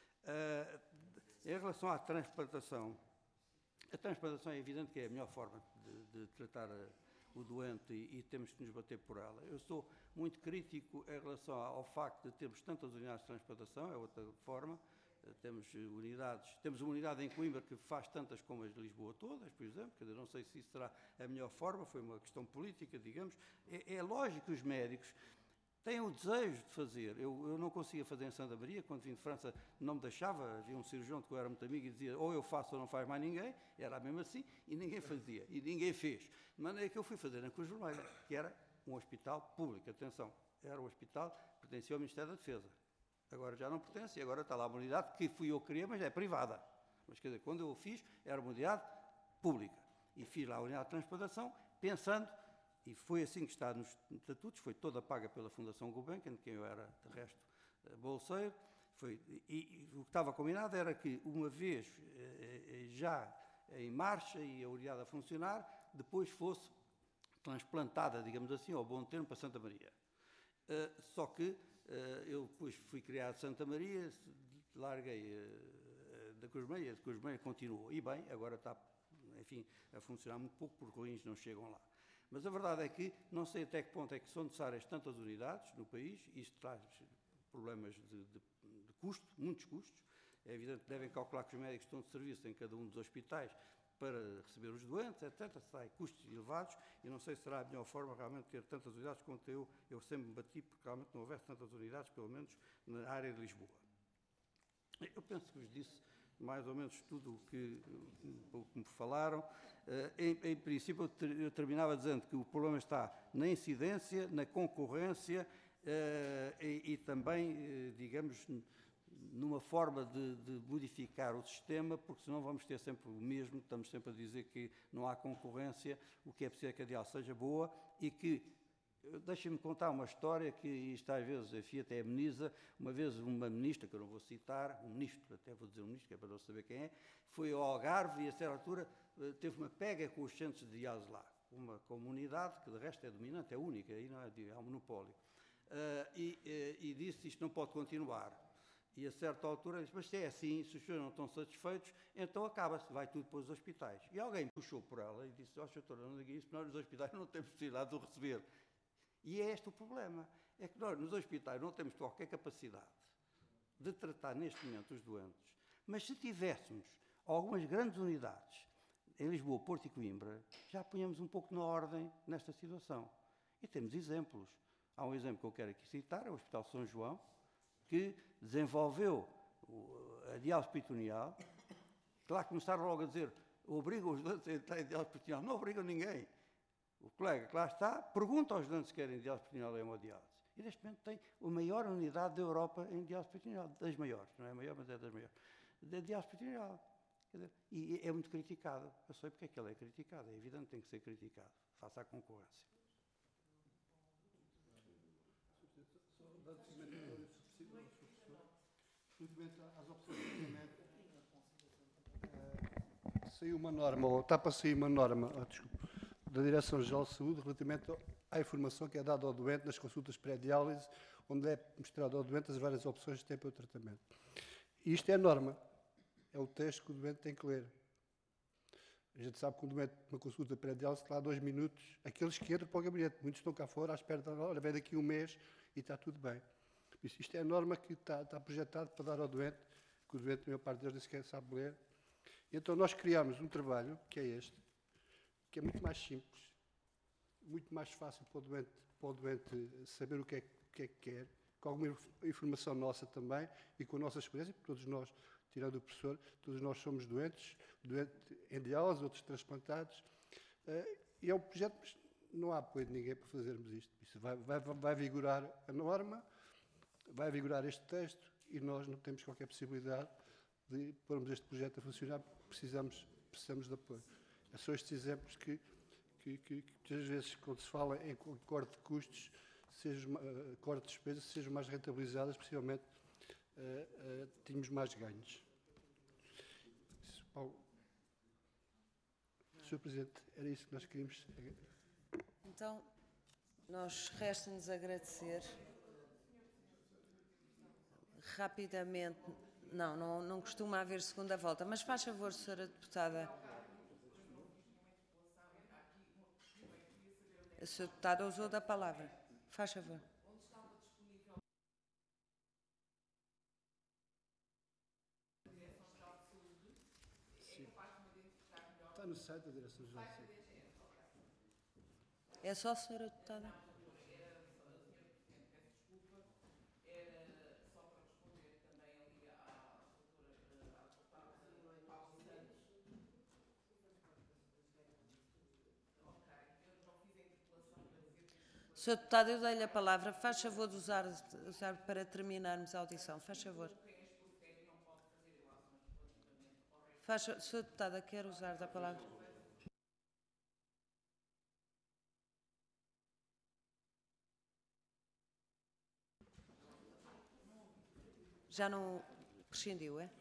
Em relação à transplantação, a transplantação é evidente que é a melhor forma de tratar o doente e temos que nos bater por ela. Eu sou muito crítico em relação ao facto de termos tantas unidades de transplantação, é outra forma, temos unidades, temos uma unidade em Coimbra que faz tantas como as de Lisboa todas, por exemplo, quer dizer, não sei se isso será a melhor forma, foi uma questão política, digamos. É lógico que os médicos têm o desejo de fazer. Eu não conseguia fazer em Santa Maria, quando vim de França não me deixava, havia um cirurgião de que eu era muito amigo e dizia ou eu faço ou não faz mais ninguém, era mesmo assim, e ninguém fazia, e ninguém fez. De maneira que eu fui fazer na Cruz Vermelha, que era um hospital público, atenção, era um hospital que pertencia ao Ministério da Defesa. Agora já não pertence, e agora está lá uma unidade que fui eu que criei, mas é privada. Mas quer dizer, quando eu o fiz, era uma unidade pública. E fiz lá a unidade de transplantação, pensando, e foi assim que está nos estatutos, foi toda paga pela Fundação Gulbenkian, de quem eu era, de resto, bolseiro. E o que estava combinado era que, uma vez já em marcha e a unidade a funcionar, depois fosse transplantada, digamos assim, ao bom termo, para Santa Maria. Só que eu depois fui criado Santa Maria, larguei da Cruz Vermelha, a Cruz Vermelha continuou. E bem, agora está, enfim, a funcionar muito pouco, porque ruins não chegam lá. Mas a verdade é que não sei até que ponto é que são necessárias tantas unidades no país, isto traz problemas de custo, muitos custos. É evidente que devem calcular que os médicos estão de serviço em cada um dos hospitais para receber os doentes, etc. Sai custos elevados e não sei se será a melhor forma realmente ter tantas unidades quanto eu sempre me bati, porque realmente não houvesse tantas unidades, pelo menos na área de Lisboa. Eu penso que vos disse mais ou menos tudo o que me falaram. Em princípio, eu terminava dizendo que o problema está na incidência, na concorrência e também, digamos, numa forma de modificar o sistema, porque senão vamos ter sempre o mesmo, estamos sempre a dizer que não há concorrência, o que é preciso é que a DIAL seja boa e que, deixem-me contar uma história que isto às vezes, enfim, até ameniza. Uma vez uma ministra, que eu não vou citar, um ministro, até vou dizer um ministro, que é para não saber quem é, foi ao Algarve e a certa altura teve uma pega com os centros de DIALs lá, uma comunidade que de resto é dominante, é única, aí não é um monopólio, e disse isto não pode continuar. E a certa altura disse, mas se é assim, se os senhores não estão satisfeitos, então acaba-se, vai tudo para os hospitais. E alguém puxou por ela e disse, ó, doutora, não diga isso, nós nos hospitais não temos possibilidade de o receber. E é este o problema, é que nós nos hospitais não temos qualquer capacidade de tratar neste momento os doentes, mas se tivéssemos algumas grandes unidades em Lisboa, Porto e Coimbra, já punhamos um pouco na ordem nesta situação. E temos exemplos. Há um exemplo que eu quero aqui citar, é o Hospital São João, que desenvolveu a diálise peritoneal, que lá começaram logo a dizer, obrigam os doentes a entrar em diálise peritoneal. Não obrigam ninguém. O colega que lá está pergunta aos doentes se querem diálise peritoneal ou hemodiálise. E neste momento tem a maior unidade da Europa em diálise peritoneal, das maiores, não é a maior, mas é das maiores, da diálise peritoneal. E é muito criticado. Eu sei porque é que ele é criticado, é evidente que tem que ser criticado, face à concorrência. Relativamente às opções de tratamento, saiu uma norma, ou está para sair uma norma, da Direção-Geral de Saúde relativamente à informação que é dada ao doente nas consultas pré-diálise, onde é mostrado ao doente as várias opções que tem para o tratamento. E isto é a norma, é o texto que o doente tem que ler. A gente sabe que um doente, uma consulta pré-diálise, está lá 2 minutos, aqueles que entram para o gabinete, muitos estão cá fora à espera da hora, vem daqui 1 mês e está tudo bem. Isto é a norma que está projetado para dar ao doente, que o doente, a maior parte deles, nem sequer sabe ler. E então nós criámos um trabalho, que é este, que é muito mais simples, muito mais fácil para o doente saber o que é que quer, com alguma informação nossa também e com a nossa experiência, porque todos nós, tirando o professor, todos nós somos doentes em diálise, outros transplantados, e é um projeto, mas não há apoio de ninguém para fazermos isto. Isso vai vigorar a norma, vai vigorar este texto e nós não temos qualquer possibilidade de pormos este projeto a funcionar, porque precisamos de apoio. São estes exemplos que muitas vezes, quando se fala em corte de custos, corte de despesas, sejam mais rentabilizadas, possivelmente tínhamos mais ganhos. Paulo. Sr. Presidente, era isso que nós queríamos. Então, nós resta-nos agradecer. Rapidamente, não costuma haver segunda volta, mas faz favor, Sra. Deputada. A Sra. Deputada usou da palavra. Faz favor. está no site da Direção-Geral de Saúde. É só, senhora deputada? Senhor deputado, eu dei-lhe a palavra. Faz favor de usar para terminarmos a audição. Faz favor. Senhor deputada, quer usar da palavra? Já não prescindiu, é?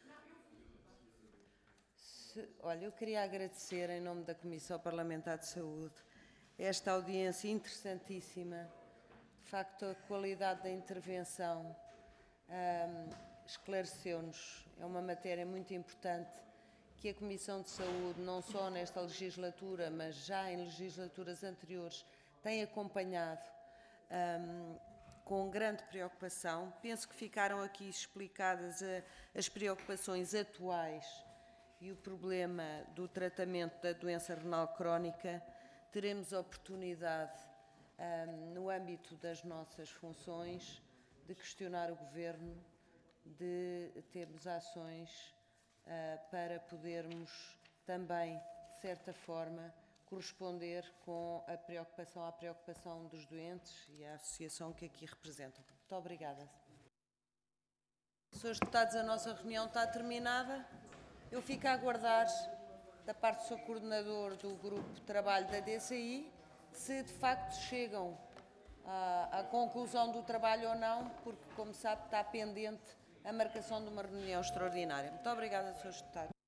Olha, eu queria agradecer, em nome da Comissão Parlamentar de Saúde, esta audiência interessantíssima. De facto, a qualidade da intervenção esclareceu-nos. É uma matéria muito importante que a Comissão de Saúde, não só nesta legislatura, mas já em legislaturas anteriores, tem acompanhado com grande preocupação. Penso que ficaram aqui explicadas as preocupações atuais e o problema do tratamento da doença renal crónica. Teremos a oportunidade, no âmbito das nossas funções, de questionar o Governo, de termos ações para podermos também, de certa forma, corresponder com a preocupação à preocupação dos doentes e à associação que aqui representam. Muito obrigada. Senhores deputados, a nossa reunião está terminada. Eu fico a aguardar, da parte do Sr. Coordenador do Grupo de Trabalho da DCI, se de facto chegam à conclusão do trabalho ou não, porque, como sabe, está pendente a marcação de uma reunião extraordinária. Muito obrigada, Srs. Deputados.